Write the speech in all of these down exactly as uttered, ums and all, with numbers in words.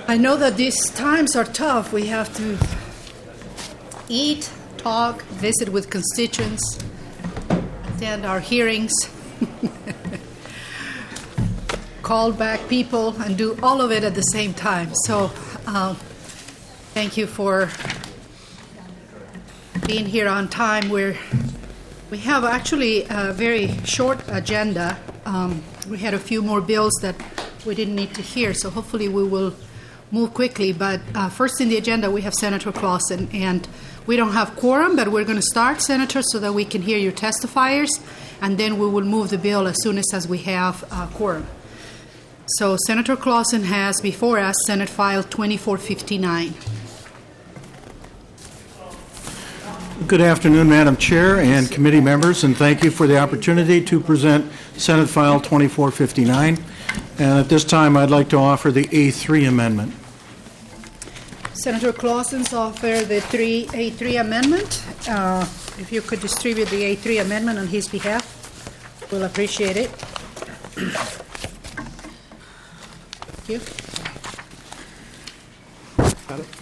I know that these times are tough. We have to eat, talk, visit with constituents, attend our hearings, call back people, and do all of it at the same time. So um, thank you for being here on time. We're, we have actually a very short agenda. Um, we had a few more bills that we didn't need to hear, so hopefully we will move quickly. But uh, first in the agenda, we have Senator Clausen, and we don't have quorum, but we're going to start, Senator, so that we can hear your testifiers, and then we will move the bill as soon as, as we have uh, quorum. So Senator Clausen has before us Senate File twenty-four fifty-nine. Good afternoon, Madam Chair and committee members, and thank you for the opportunity to present Senate File twenty-four fifty-nine. And at this time, I'd like to offer the A three amendment. Senator Clausen's offer the three A three amendment. Uh, if you could distribute the A three amendment on his behalf, we'll appreciate it. Thank you. Got it.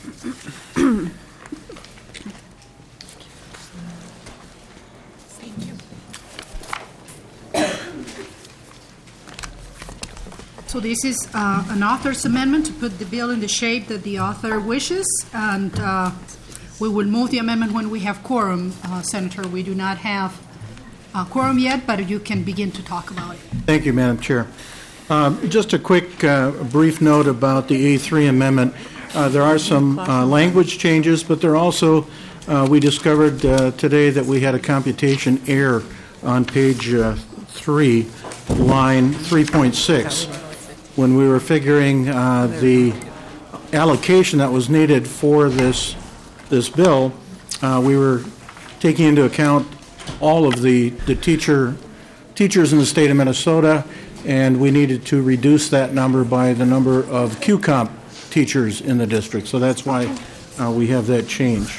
So this is uh, an author's amendment to put the bill in the shape that the author wishes, and uh, we will move the amendment when we have quorum, uh, Senator. We do not have uh, quorum yet, but you can begin to talk about it. Thank you, Madam Chair. Um, just a quick, uh, brief note about the A three amendment. Uh, there are some uh, language changes, but there also, uh, we discovered uh, today that we had a computation error on page uh, three, line three point six. When we were figuring uh, the allocation that was needed for this this bill, uh, we were taking into account all of the, the teacher teachers in the state of Minnesota, and we needed to reduce that number by the number of Q COMP teachers in the district. So that's why uh, we have that change.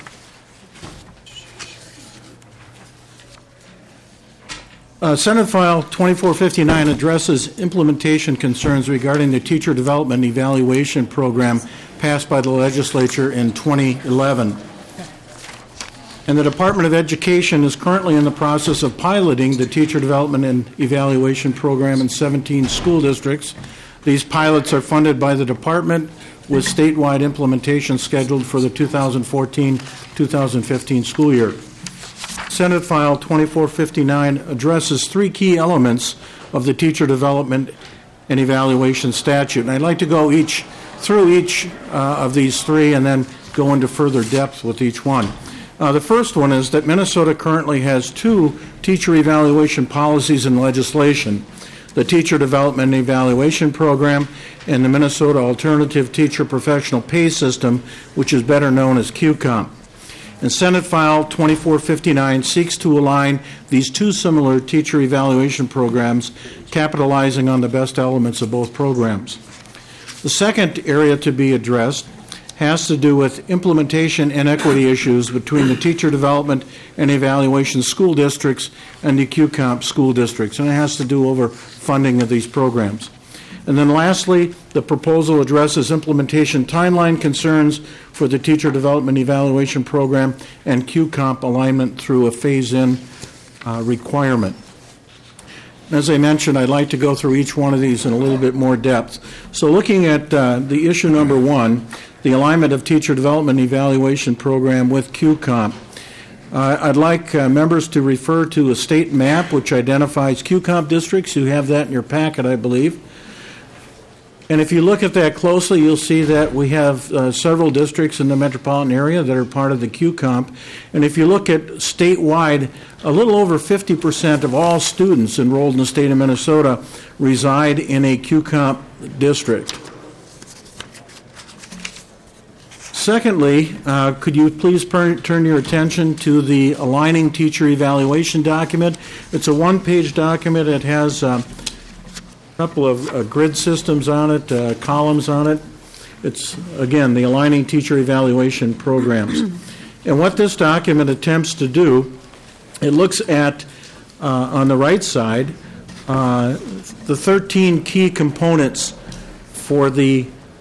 Uh, Senate File twenty-four fifty-nine addresses implementation concerns regarding the Teacher Development Evaluation Program passed by the legislature in twenty eleven. And the Department of Education is currently in the process of piloting the Teacher Development and Evaluation Program in seventeen school districts. These pilots are funded by the department with statewide implementation scheduled for the two thousand fourteen two thousand fifteen school year. Senate File twenty-four fifty-nine addresses three key elements of the Teacher Development and Evaluation Statute. And I'd like to go each through each uh, of these three and then go into further depth with each one. Uh, the first one is that Minnesota currently has two teacher evaluation policies and legislation: the Teacher Development and Evaluation Program and the Minnesota Alternative Teacher Professional Pay System, which is better known as Q COMP. And Senate File twenty-four fifty-nine seeks to align these two similar teacher evaluation programs, capitalizing on the best elements of both programs. The second area to be addressed has to do with implementation and equity issues between the Teacher Development and Evaluation school districts and the Q COMP school districts, and it has to do over funding of these programs. And then lastly, the proposal addresses implementation timeline concerns for the Teacher Development Evaluation Program and Q COMP alignment through a phase-in uh, requirement. As I mentioned, I'd like to go through each one of these in a little bit more depth. So looking at uh, the issue number one, the alignment of Teacher Development Evaluation Program with Q COMP. Uh, I'd like uh, members to refer to a state map which identifies Q COMP districts. You have that in your packet, I believe. And if you look at that closely, you'll see that we have uh, several districts in the metropolitan area that are part of the Q COMP. And if you look at statewide, a little over fifty percent of all students enrolled in the state of Minnesota reside in a Q COMP district. Secondly, uh, could you please per- turn your attention to the Aligning Teacher Evaluation document? It's a one-page document. It has uh, a couple of uh, grid systems on it, uh, columns on it. It's, again, the Aligning Teacher Evaluation Programs. And what this document attempts to do, it looks at, uh, on the right side, uh, the thirteen key components for the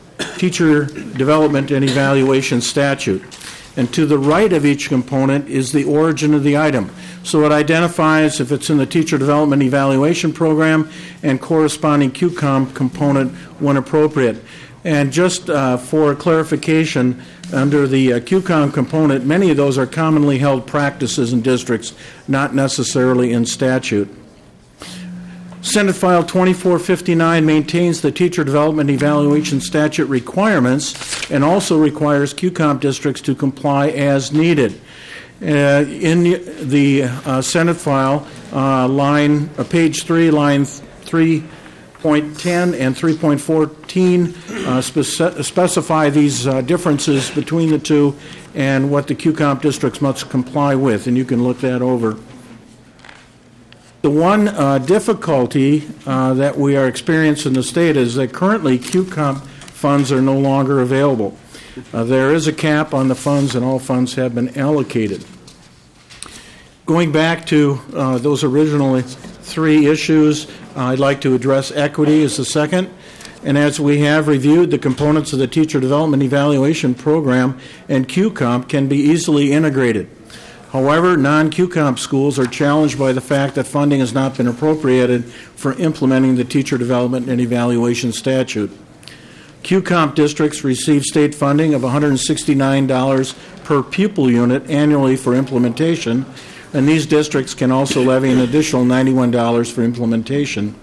Teacher Development and Evaluation Statute. And to the right of each component is the origin of the item. So it identifies if it's in the Teacher Development Evaluation Program and corresponding Q COM component when appropriate. And just uh, for clarification, under the uh, Q COM component, many of those are commonly held practices in districts, not necessarily in statute. Senate File twenty-four fifty-nine maintains the Teacher Development Evaluation Statute requirements and also requires Q COM districts to comply as needed. Uh, in the uh, Senate file, uh, line uh, page three, line three point ten and three point fourteen uh, spec- specify these uh, differences between the two and what the Q COM districts must comply with, and you can look that over. The one uh, difficulty uh, that we are experiencing in the state is that currently Q COM funds are no longer available. Uh, there is a cap on the funds, and all funds have been allocated. Going back to uh, those original three issues, uh, I'd like to address equity as the second. And as we have reviewed, the components of the Teacher Development Evaluation Program and Q COM can be easily integrated. However, non-Q COM schools are challenged by the fact that funding has not been appropriated for implementing the Teacher Development and Evaluation Statute. Q COM districts receive state funding of one hundred sixty-nine dollars per pupil unit annually for implementation, and these districts can also levy an additional ninety-one dollars for implementation.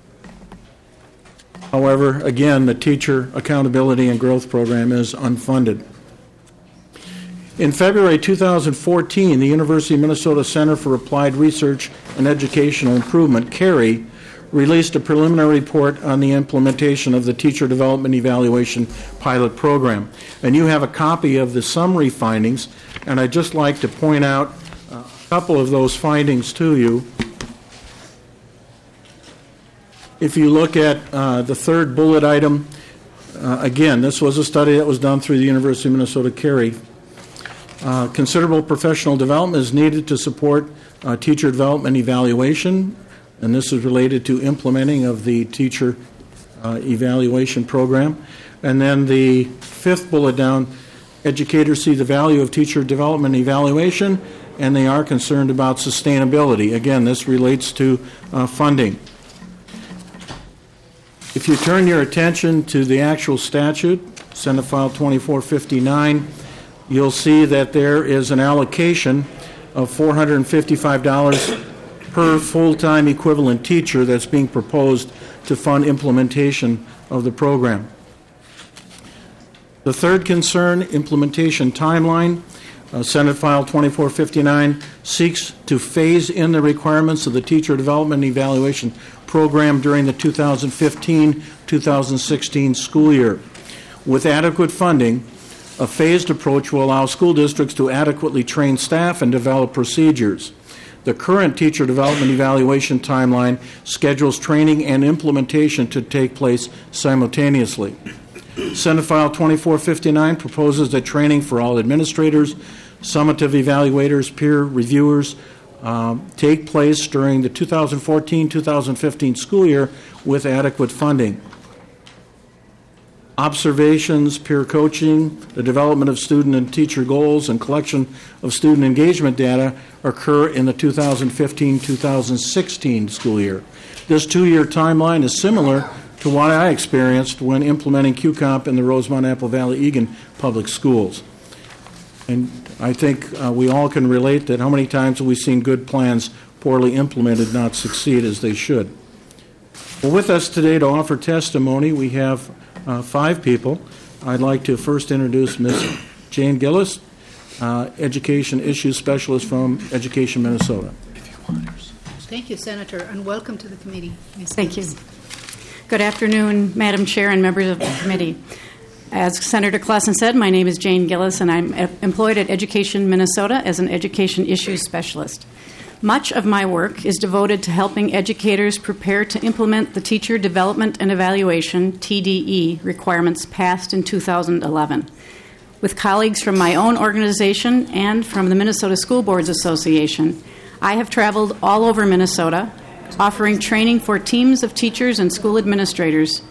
However, again, the Teacher Accountability and Growth Program is unfunded. In February two thousand fourteen, the University of Minnesota Center for Applied Research and Educational Improvement, CARI, released a preliminary report on the implementation of the Teacher Development Evaluation Pilot Program. And you have a copy of the summary findings, and I'd just like to point out a couple of those findings to you. If you look at uh, the third bullet item, uh, again, this was a study that was done through the University of Minnesota CARI. Uh, considerable professional development is needed to support uh, teacher development evaluation, and this is related to implementing of the teacher uh, evaluation program. And then the fifth bullet down, educators see the value of teacher development evaluation, and they are concerned about sustainability. Again, this relates to uh, funding. If you turn your attention to the actual statute, Senate File twenty-four fifty-nine, you'll see that there is an allocation of four hundred fifty-five dollars per full-time equivalent teacher that's being proposed to fund implementation of the program. The third concern, implementation timeline. Uh, Senate File twenty-four fifty-nine seeks to phase in the requirements of the Teacher Development and Evaluation Program during the two thousand fifteen two thousand sixteen school year. With adequate funding, a phased approach will allow school districts to adequately train staff and develop procedures. The current Teacher Development Evaluation timeline schedules training and implementation to take place simultaneously. Senate File twenty-four fifty-nine proposes that training for all administrators, summative evaluators, peer reviewers um, take place during the two thousand fourteen two thousand fifteen school year with adequate funding. Observations, peer coaching, the development of student and teacher goals, and collection of student engagement data occur in the two thousand fifteen two thousand sixteen school year. This two-year timeline is similar to what I experienced when implementing Q COMP in the Rosemont Apple Valley Egan public schools. And I think uh, we all can relate that how many times have we seen good plans poorly implemented not succeed as they should. Well, with us today to offer testimony, we have uh, five people. I'd like to first introduce Miz Jane Gillis, uh, Education Issues Specialist from Education Minnesota. Thank you, Senator, and welcome to the committee. Miz Thank you. Gillis. Good afternoon, Madam Chair and members of the committee. As Senator Klassen said, my name is Jane Gillis, and I'm employed at Education Minnesota as an Education Issues Specialist. Much of my work is devoted to helping educators prepare to implement the Teacher Development and Evaluation, T D E, requirements passed in two thousand eleven. With colleagues from my own organization and from the Minnesota School Boards Association, I have traveled all over Minnesota, offering training for teams of teachers and school administrators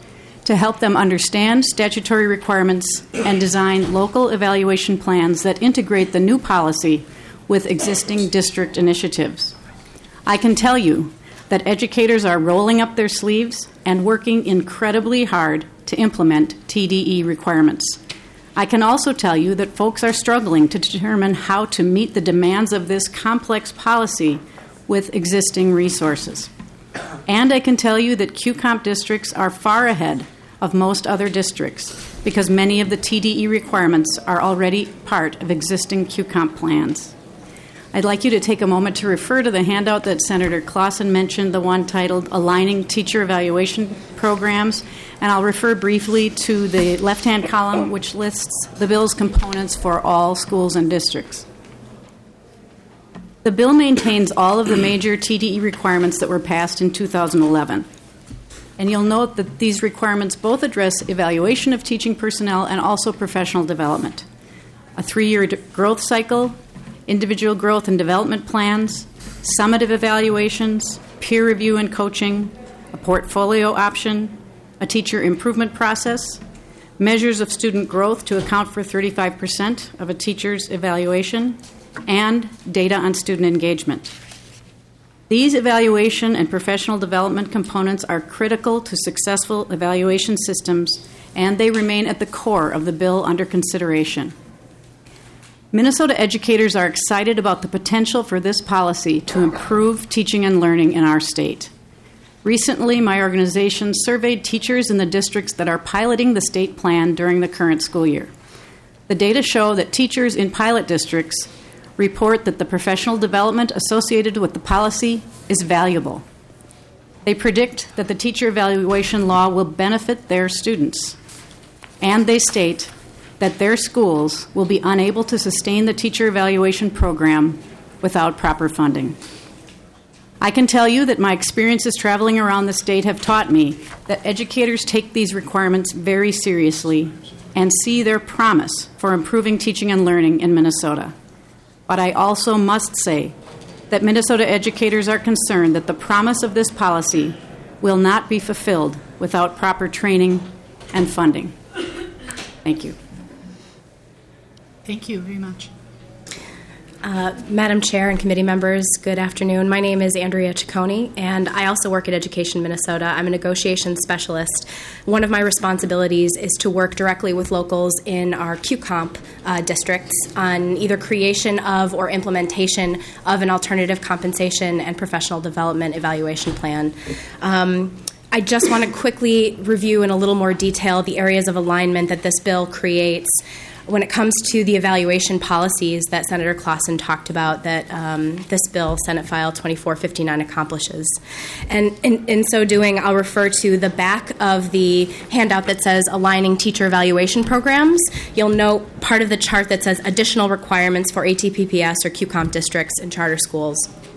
to help them understand statutory requirements and design local evaluation plans that integrate the new policy with existing district initiatives. I can tell you that educators are rolling up their sleeves and working incredibly hard to implement T D E requirements. I can also tell you that folks are struggling to determine how to meet the demands of this complex policy with existing resources. And I can tell you that Q COMP districts are far ahead of most other districts because many of the T D E requirements are already part of existing Q COMP plans. I'd like you to take a moment to refer to the handout that Senator Clausen mentioned, the one titled Aligning Teacher Evaluation Programs, and I'll refer briefly to the left-hand column, which lists the bill's components for all schools and districts. The bill maintains all of the major T D E requirements that were passed in two thousand eleven. And you'll note that these requirements both address evaluation of teaching personnel and also professional development. A three-year d- growth cycle, individual growth and development plans, summative evaluations, peer review and coaching, a portfolio option, a teacher improvement process, measures of student growth to account for thirty-five percent of a teacher's evaluation, and data on student engagement. These evaluation and professional development components are critical to successful evaluation systems, and they remain at the core of the bill under consideration. Minnesota educators are excited about the potential for this policy to improve teaching and learning in our state. Recently, my organization surveyed teachers in the districts that are piloting the state plan during the current school year. The data show that teachers in pilot districts report that the professional development associated with the policy is valuable. They predict that the teacher evaluation law will benefit their students, and they state that their schools will be unable to sustain the teacher evaluation program without proper funding. I can tell you that my experiences traveling around the state have taught me that educators take these requirements very seriously and see their promise for improving teaching and learning in Minnesota. But I also must say that Minnesota educators are concerned that the promise of this policy will not be fulfilled without proper training and funding. Thank you. Thank you very much. Uh, Madam Chair and committee members, good afternoon. My name is Andrea Ciccone, and I also work at Education Minnesota. I'm a negotiation specialist. One of my responsibilities is to work directly with locals in our Q COMP uh, districts on either creation of or implementation of an alternative compensation and professional development evaluation plan. Um, I just want to quickly review in a little more detail the areas of alignment that this bill creates when it comes to the evaluation policies that Senator Clausen talked about that um, this bill, Senate File twenty-four fifty-nine, accomplishes. And in, in so doing, I'll refer to the back of the handout that says Aligning Teacher Evaluation Programs. You'll note part of the chart that says Additional Requirements for A T P P S or Q COMP districts and charter schools.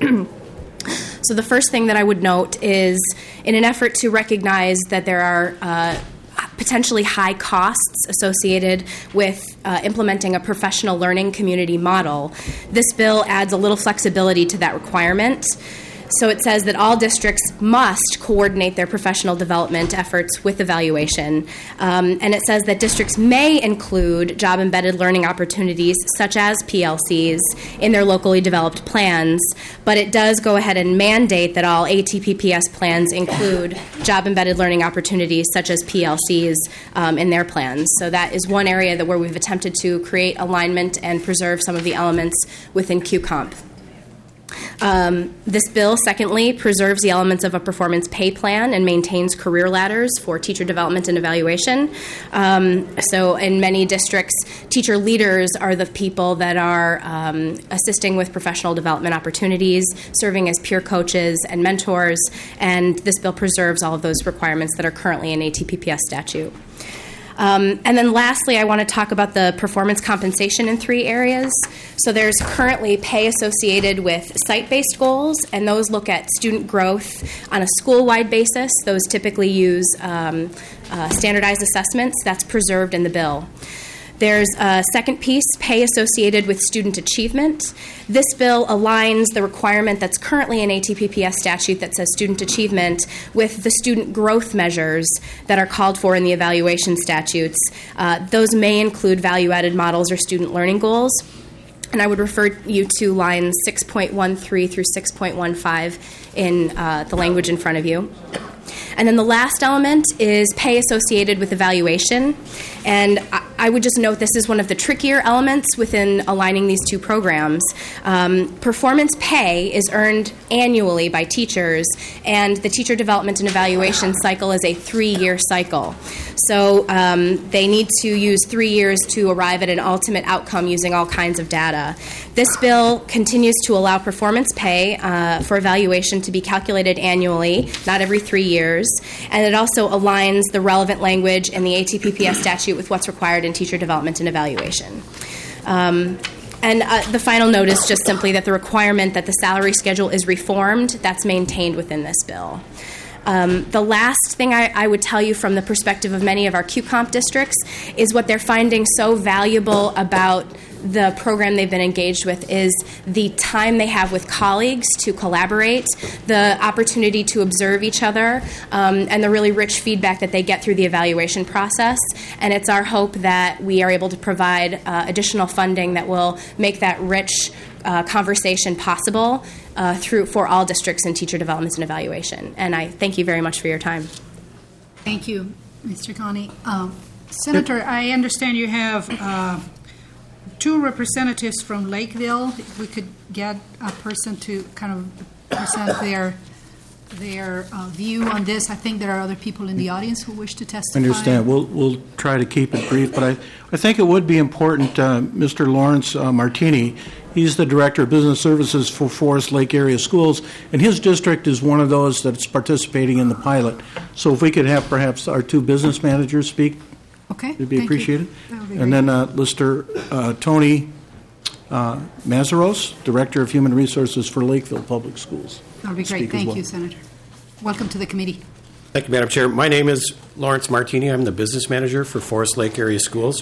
So the first thing that I would note is, in an effort to recognize that there are uh, potentially high costs associated with uh, implementing a professional learning community model, this bill adds a little flexibility to that requirement. So it says that all districts must coordinate their professional development efforts with evaluation. Um, and it says that districts may include job-embedded learning opportunities, such as P L Cs, in their locally developed plans. But it does go ahead and mandate that all A T P P S plans include job-embedded learning opportunities, such as P L Cs, um, in their plans. So that is one area that where we've attempted to create alignment and preserve some of the elements within Q COMP. Um, this bill, secondly, preserves the elements of a performance pay plan and maintains career ladders for teacher development and evaluation. Um, so in many districts, teacher leaders are the people that are um, assisting with professional development opportunities, serving as peer coaches and mentors, and this bill preserves all of those requirements that are currently in A T P P S statute. Um, and then lastly, I want to talk about the performance compensation in three areas. So there's currently pay associated with site-based goals, and those look at student growth on a school-wide basis. Those typically use um, uh, standardized assessments. That's preserved in the bill. There's a second piece, pay associated with student achievement. This bill aligns the requirement that's currently in A T P P S statute that says student achievement with the student growth measures that are called for in the evaluation statutes. Uh, those may include value-added models or student learning goals. And I would refer you to lines six point one three through six point one five in uh, the language in front of you. And then the last element is pay associated with evaluation. And I, I would just note this is one of the trickier elements within aligning these two programs. Um, performance pay is earned annually by teachers, and the teacher development and evaluation cycle is a three-year cycle. So um, they need to use three years to arrive at an ultimate outcome using all kinds of data. This bill continues to allow performance pay uh, for evaluation to be calculated annually, not every three years, and it also aligns the relevant language in the A T P P S statute with what's required in teacher development and evaluation. Um, And uh, the final note is just simply that the requirement that the salary schedule is reformed, that's maintained within this bill. Um, the last thing I, I would tell you from the perspective of many of our Q COMP districts is what they're finding so valuable about the program they've been engaged with is the time they have with colleagues to collaborate, the opportunity to observe each other, um, and the really rich feedback that they get through the evaluation process. And it's our hope that we are able to provide uh, additional funding that will make that rich uh, conversation possible uh, through for all districts in teacher development and evaluation. And I thank you very much for your time. Thank you, Mister Connie. Um, Senator, I understand you have uh, two representatives from Lakeville. If we could get a person to kind of present their their uh, view on this. I think there are other people in the audience who wish to testify. I understand. We'll we'll try to keep it brief, but I, I think it would be important. Uh, Mister Lawrence uh, Martini, he's the Director of Business Services for Forest Lake Area Schools, and his district is one of those that's participating in the pilot. So if we could have perhaps our two business managers speak, okay, it'd be thank appreciated. You. That would be and great. then uh, Mister Uh, Tony uh, Mazaros, Director of Human Resources for Lakeville Public Schools. That would be great. Speak as Thank well. you, Senator. Welcome to the committee. Thank you, Madam Chair. My name is Lawrence Martini. I'm the business manager for Forest Lake Area Schools.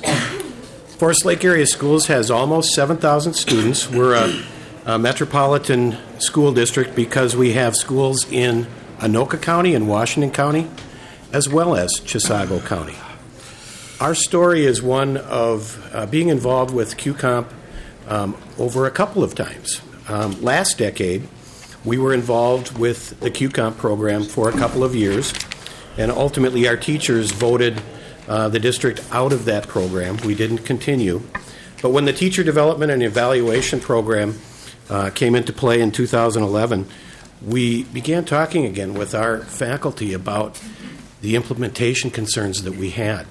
Forest Lake Area Schools has almost seven thousand students. We're a, a metropolitan school district because we have schools in Anoka County and Washington County, as well as Chisago County. Our story is one of uh, being involved with Q COMP um, over a couple of times. Um, last decade, we were involved with the Q COMP program for a couple of years, and ultimately our teachers voted uh, the district out of that program. We didn't continue. But when the Teacher Development and Evaluation Program uh, came into play in two thousand eleven, we began talking again with our faculty about the implementation concerns that we had.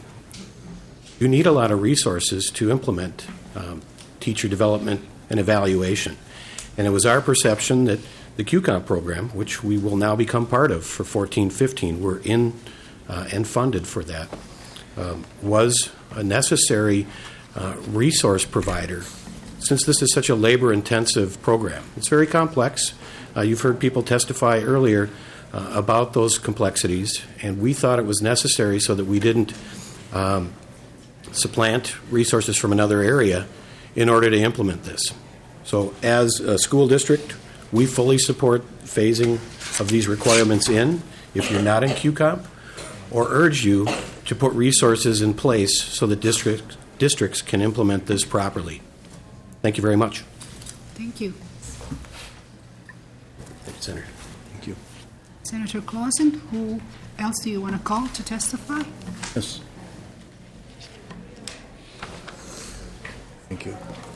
You need a lot of resources to implement um, teacher development and evaluation. And it was our perception that the Q COMP program, which we will now become part of for fourteen fifteen, we're in uh, and funded for that, um, was a necessary uh, resource provider since this is such a labor-intensive program. It's very complex. Uh, you've heard people testify earlier uh, about those complexities, and we thought it was necessary so that we didn't um, supplant resources from another area in order to implement this. So as a school district, we fully support phasing of these requirements in if you're not in Q COMP, or urge you to put resources in place so that district, districts can implement this properly. Thank you very much. Thank you. Thank you, Senator. Thank you. Senator Clausen, who else do you want to call to testify? Yes. Thank you.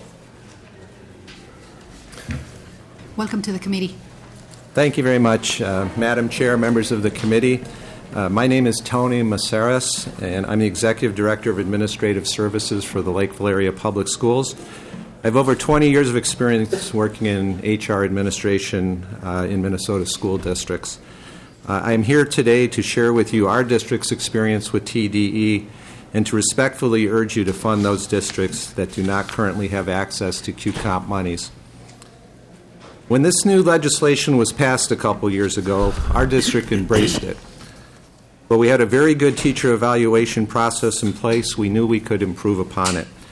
Welcome to the committee. Thank you very much, uh, Madam Chair, members of the committee. Uh, my name is Tony Maceras, and I'm the Executive Director of Administrative Services for the Lakeville Area Public Schools. I have over twenty years of experience working in H R administration uh, in Minnesota school districts. Uh, I am here today to share with you our district's experience with T D E and to respectfully urge you to fund those districts that do not currently have access to Q COMP monies. When this new legislation was passed a couple years ago, our district embraced it. But we had a very good teacher evaluation process in place. We knew we could improve upon it.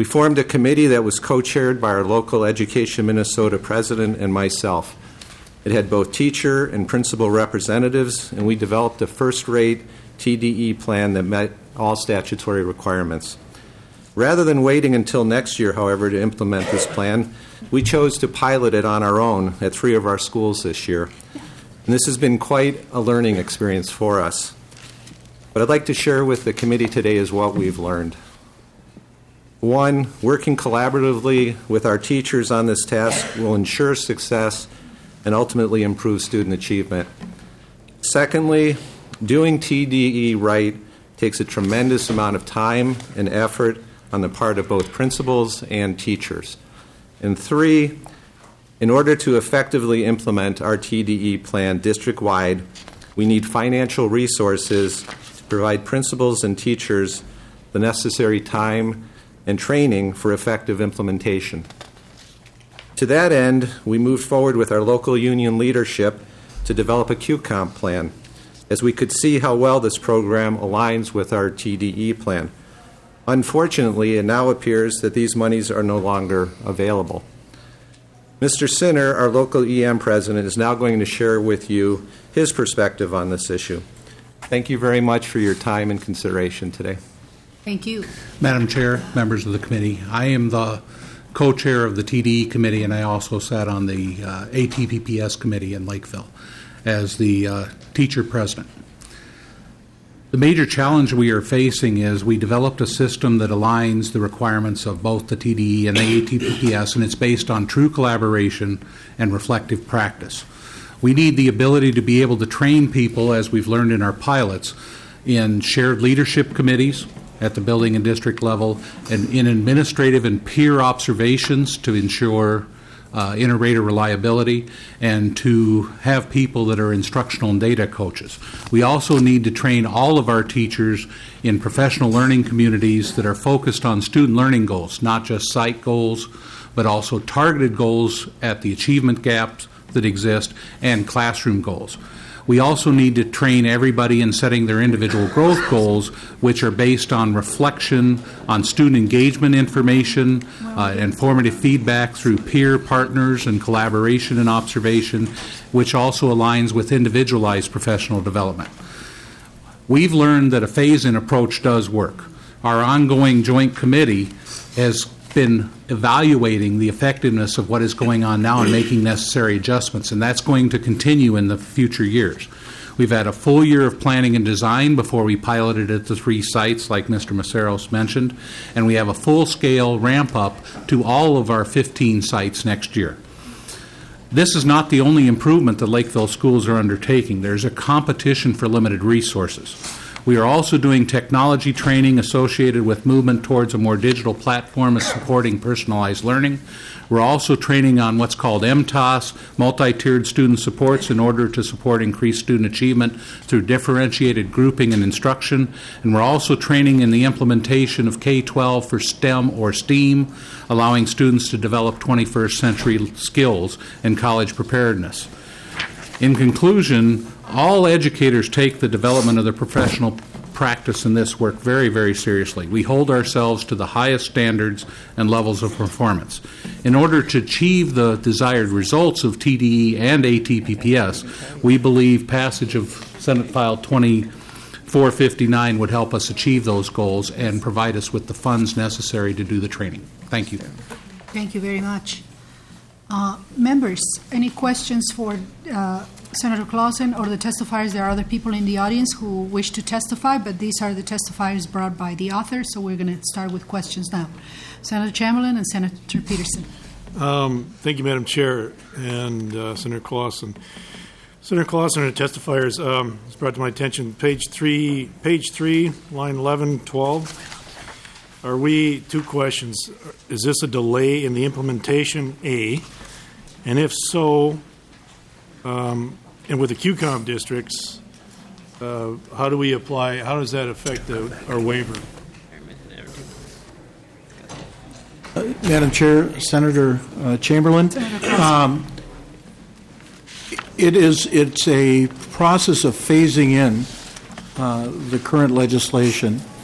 We formed a committee that was co-chaired by our local Education Minnesota president and myself. It had both teacher and principal representatives, and we developed a first-rate T D E plan that met all statutory requirements. Rather than waiting until next year, however, to implement this plan, we chose to pilot it on our own at three of our schools this year. And this has been quite a learning experience for us. What I'd like to share with the committee today is what we've learned. One, working collaboratively with our teachers on this task will ensure success and ultimately improve student achievement. Secondly, doing T D E right takes a tremendous amount of time and effort on the part of both principals and teachers. And three, in order to effectively implement our T D E plan district-wide, we need financial resources to provide principals and teachers the necessary time and training for effective implementation. To that end, we moved forward with our local union leadership to develop a Q COMP plan, as we could see how well this program aligns with our T D E plan. Unfortunately, it now appears that these monies are no longer available. Mister Sinner, our local E M president, is now going to share with you his perspective on this issue. Thank you very much for your time and consideration today. Thank you. Madam Chair, members of the committee, I am the co-chair of the T D E committee, and I also sat on the uh, A T P P S committee in Lakeville as the uh, teacher president. The major challenge we are facing is we developed a system that aligns the requirements of both the T D E and the A T P P S, and it's based on true collaboration and reflective practice. We need the ability to be able to train people, as we've learned in our pilots, in shared leadership committees at the building and district level, and in administrative and peer observations to ensure uh, inter-rater reliability, and to have people that are instructional and data coaches. We also need to train all of our teachers in professional learning communities that are focused on student learning goals, not just site goals, but also targeted goals at the achievement gaps that exist and classroom goals. We also need to train everybody in setting their individual growth goals, which are based on reflection on student engagement information, uh, informative feedback through peer partners and collaboration and observation, which also aligns with individualized professional development. We've learned that a phase-in approach does work. Our ongoing joint committee has been evaluating the effectiveness of what is going on now and making necessary adjustments, and that's going to continue in the future years. We've had a full year of planning and design before we piloted at the three sites, like Mister Maceros mentioned, and we have a full-scale ramp-up to all of our fifteen sites next year. This is not the only improvement that Lakeville schools are undertaking. There's a competition for limited resources. We are also doing technology training associated with movement towards a more digital platform of supporting personalized learning. We're also training on what's called M T O S, multi-tiered student supports, in order to support increased student achievement through differentiated grouping and instruction. And we're also training in the implementation of K twelve for STEM or STEAM, allowing students to develop twenty-first century skills and college preparedness. In conclusion, all educators take the development of their professional practice in this work very, very seriously. We hold ourselves to the highest standards and levels of performance. In order to achieve the desired results of T D E and A T P P S, we believe passage of Senate File twenty-four fifty-nine would help us achieve those goals and provide us with the funds necessary to do the training. Thank you. Thank you very much. Uh, members, any questions for uh, Senator Clausen or the testifiers? There are other people in the audience who wish to testify, but these are the testifiers brought by the author, so we're going to start with questions now. Senator Chamberlain and Senator Peterson. Um, thank you, Madam Chair, and uh, Senator Clausen. Senator Clausen and the testifiers, um, it's brought to my attention, page three, page three, line eleven, twelve. Are we, two questions, is this a delay in the implementation, A? And if so, um, and with the Q COMP districts, uh, how do we apply, how does that affect the, our waiver? Uh, Madam Chair, Senator uh, Chamberlain, um, it is, it's a process of phasing in uh, the current legislation.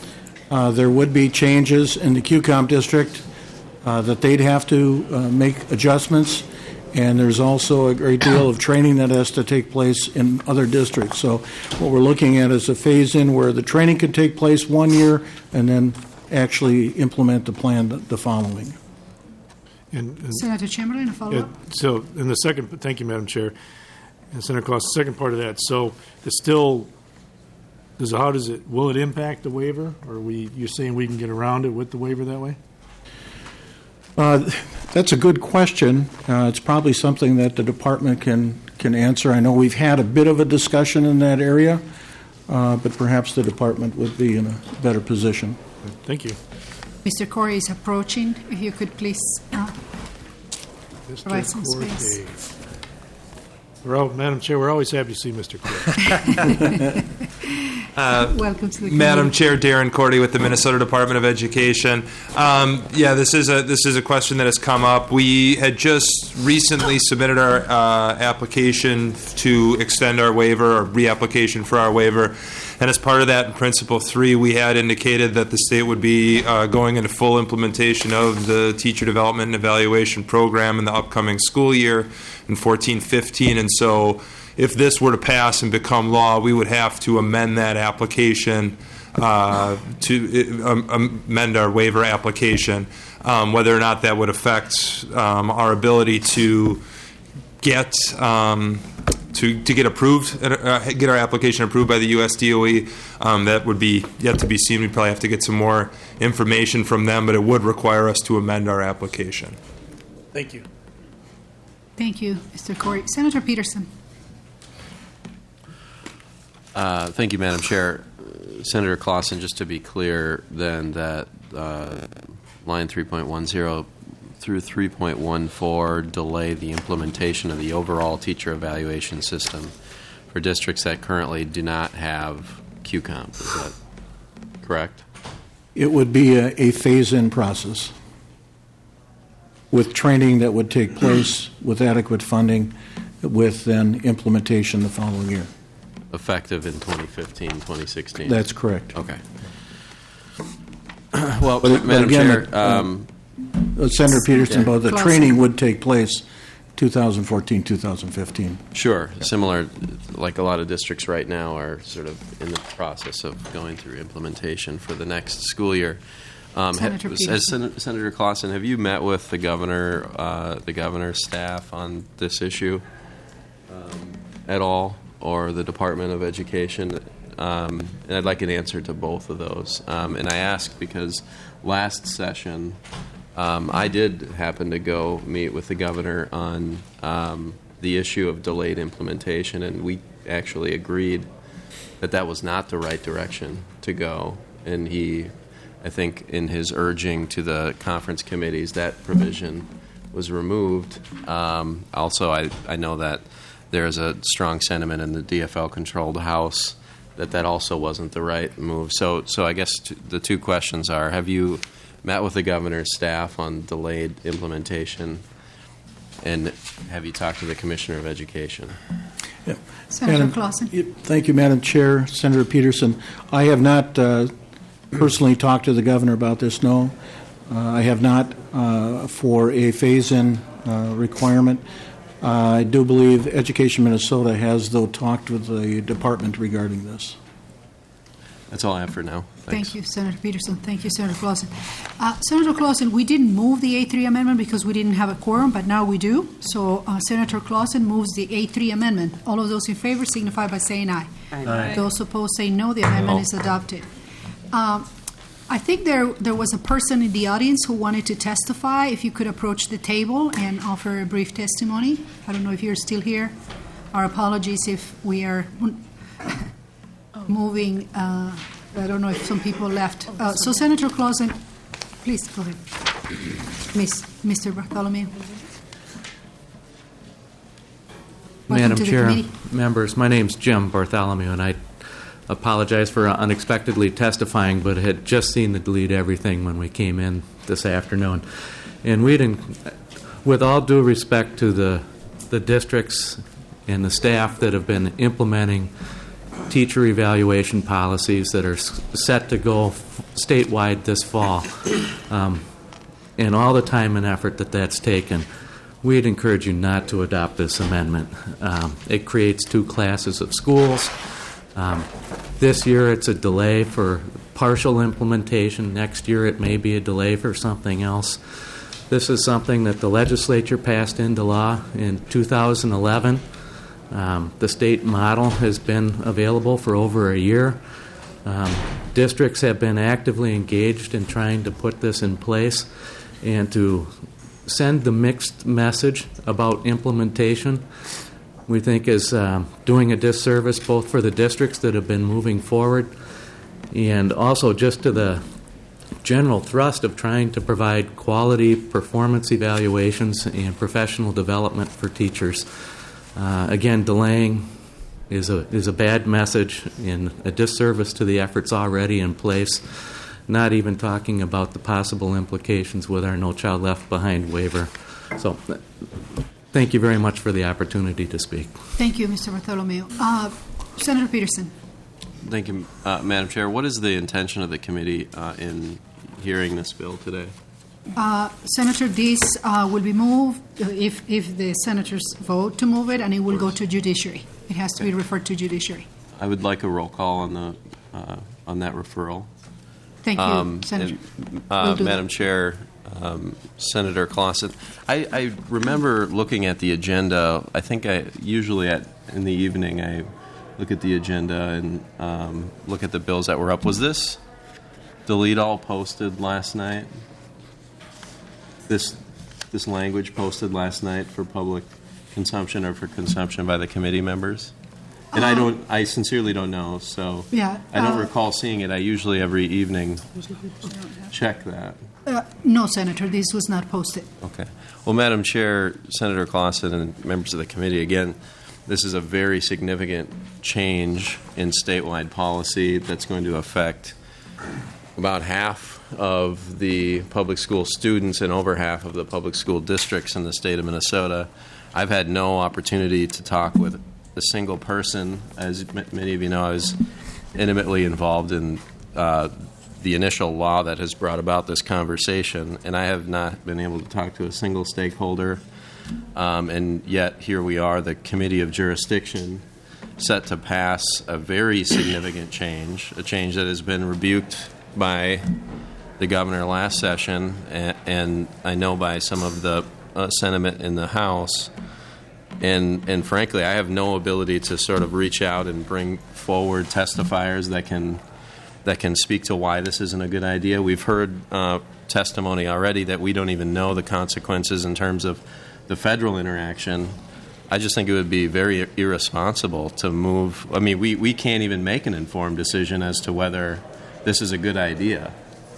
uh, there would be changes in the Q COMP district uh, that they'd have to uh, make adjustments, and there's also a great deal of training that has to take place in other districts. So what we're looking at is a phase-in where the training could take place one year and then actually implement the plan the, the following. And, and Senator Chamberlain, a follow-up? Yeah, so, in the second, thank you, Madam Chair, and Senator Claus, the second part of that. So, it's still, does how does it? Will it impact the waiver, or are we? You're saying we can get around it with the waiver that way? Uh, that's a good question. Uh, it's probably something that the department can can answer. I know we've had a bit of a discussion in that area, uh, but perhaps the department would be in a better position. Thank you. Mister Corey is approaching. If you could please uh, provide some space. We're all, Madam Chair, we're always happy to see Mister Corey. Uh, Welcome to the Madam committee. Chair, Darren Cordy with the Minnesota Department of Education. Um, yeah, this is a this is a question that has come up. We had just recently submitted our uh, application to extend our waiver, or reapplication for our waiver, and as part of that, in Principle Three, we had indicated that the state would be uh, going into full implementation of the Teacher Development and Evaluation Program in the upcoming school year in fourteen fifteen, and so if this were to pass and become law, we would have to amend that application uh, to uh, um, amend our waiver application. Um, whether or not that would affect um, our ability to get um, to to get approved, uh, get our application approved by the U S D O E, um, that would be yet to be seen. We'd probably have to get some more information from them, but it would require us to amend our application. Thank you. Thank you, Mister Corey. Senator Peterson. Uh, thank you, Madam Chair. Uh, Senator Clausen, just to be clear, then, that uh, line three point one zero through three point one four delay the implementation of the overall teacher evaluation system for districts that currently do not have Q COMP. Is that correct? It would be a, a phase-in process with training that would take place with adequate funding, with then implementation the following year. Effective in twenty fifteen, twenty sixteen? That's correct. Okay. Well, But, Madam but again, Chair, um, uh, Senator Peterson, yeah. about the Clausen. training would take place twenty fourteen, twenty fifteen. Sure. Similar, like a lot of districts right now are sort of in the process of going through implementation for the next school year. Um, Senator ha- Peterson. as Sen- Senator Clausen, have you met with the governor, uh, the governor's staff on this issue um, at all, or the Department of Education? Um, and I'd like an answer to both of those. Um, and I ask because last session, um, I did happen to go meet with the governor on um, the issue of delayed implementation, and we actually agreed that that was not the right direction to go. And he, I think, in his urging to the conference committees, that provision was removed. Um, also, I, I know that there is a strong sentiment in the D F L-controlled House that that also wasn't the right move. So, so I guess t- the two questions are: have you met with the governor's staff on delayed implementation, and have you talked to the Commissioner of Education? Yeah. Senator Madam- Clausen. Thank you, Madam Chair. Senator Peterson, I have not uh, personally talked to the governor about this, no. Uh, I have not uh, for a phase-in uh, requirement. Uh, I do believe Education Minnesota has, though, talked with the department regarding this. That's all I have for now. Thanks. Thank you, Senator Peterson. Thank you, Senator Clausen. Uh, Senator Clausen, we didn't move the A three amendment because we didn't have a quorum, but now we do. So uh, Senator Clausen moves the A three amendment. All of those in favor signify by saying aye. Aye. Those opposed say no. The amendment No. is adopted. Um, I think there there was a person in the audience who wanted to testify. If you could approach the table and offer a brief testimony. I don't know if you're still here. Our apologies if we are moving. Uh, I don't know if some people left. Uh, so, Senator Clausen, please go ahead. Miss, Mister Bartholomew. Welcome Madam to the Chair, committee. members, my name's Jim Bartholomew, and I apologize for unexpectedly testifying, but had just seen the delete everything when we came in this afternoon. And we'd, in, with all due respect to the the districts and the staff that have been implementing teacher evaluation policies that are s- set to go f- statewide this fall, um, and all the time and effort that that's taken, we'd encourage you not to adopt this amendment. Um, it creates two classes of schools. Um, this year it's a delay for partial implementation. Next year it may be a delay for something else. This is something that the legislature passed into law in two thousand eleven. Um, the state model has been available for over a year. Um, districts have been actively engaged in trying to put this in place and to send the mixed message about implementation, we think is um, doing a disservice both for the districts that have been moving forward and also just to the general thrust of trying to provide quality performance evaluations and professional development for teachers. Uh, again, delaying is a is a bad message and a disservice to the efforts already in place, not even talking about the possible implications with our No Child Left Behind waiver. So thank you very much for the opportunity to speak. Thank you, Mister Bartholomew. Uh, Senator Peterson. Thank you, uh, Madam Chair. What is the intention of the committee uh, in hearing this bill today? Uh, Senator, this uh, will be moved if, if the senators vote to move it, and it will go to judiciary. It has to be referred to judiciary. I would like a roll call on the uh, on that referral. Thank you, um, Senator. And, uh, We'll do Madam that. Chair, um, Senator Clausen, I, I remember looking at the agenda. I think I usually at in the evening I look at the agenda and um, look at the bills that were up. Was this delete all posted last night? This this language posted last night for public consumption or for consumption by the committee members? And I don't. I sincerely don't know. So Yeah, I don't uh, recall seeing it. I usually every evening check that. Uh, no, Senator, this was not posted. Okay. Well, Madam Chair, Senator Clausen, and members of the committee, again, this is a very significant change in statewide policy that's going to affect about half of the public school students and over half of the public school districts in the state of Minnesota. I've had no opportunity to talk with a single person. As m- many of you know, I was intimately involved in uh, the initial law that has brought about this conversation, and I have not been able to talk to a single stakeholder. Um, and yet, here we are, the Committee of Jurisdiction, set to pass a very significant change, a change that has been rebuked by the governor last session, and, and I know by some of the uh, sentiment in the House. And, and frankly, I have no ability to sort of reach out and bring forward testifiers that can that can speak to why this isn't a good idea. We've heard uh, testimony already that we don't even know the consequences in terms of the federal interaction. I just think it would be very irresponsible to move. I mean, we, we can't even make an informed decision as to whether this is a good idea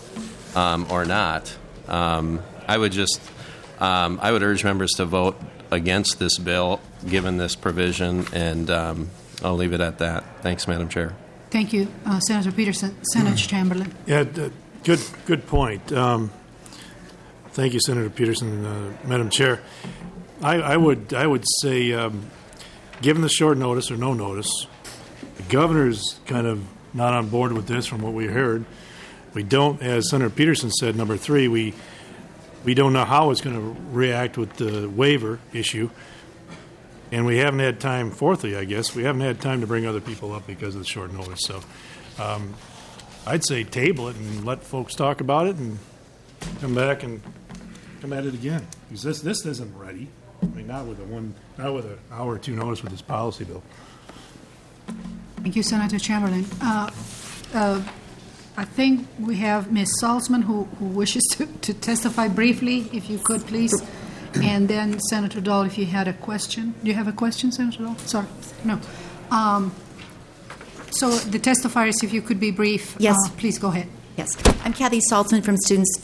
um, or not. Um, I would just, um, I would urge members to vote against this bill, given this provision, and um, I'll leave it at that. Thanks, Madam Chair. Thank you, uh, Senator Peterson. Senator Chamberlain. Yeah, d- good good point. Um, thank you, Senator Peterson, uh, Madam Chair. I, I would I would say, um, given the short notice or no notice, the governor's kind of not on board with this from what we heard. We don't, as Senator Peterson said, number three, we we don't know how it's going to react with the waiver issue. And we haven't had time, fourthly, I guess, we haven't had time to bring other people up because of the short notice. So um, I'd say table it and let folks talk about it and come back and come at it again. Because this, this isn't ready. I mean, not with a one, not with an hour or two notice with this policy bill. Thank you, Senator Chamberlain. Uh, uh, I think we have Miz Salzman who, who wishes to, to testify briefly, if you could, please. And then Senator Dahl, if you had a question. Do you have a question, Senator Dahl? Sorry. No. Um, so the testifiers, if you could be brief. Yes. Uh, please go ahead. Yes. I'm Kathy Saltzman from Students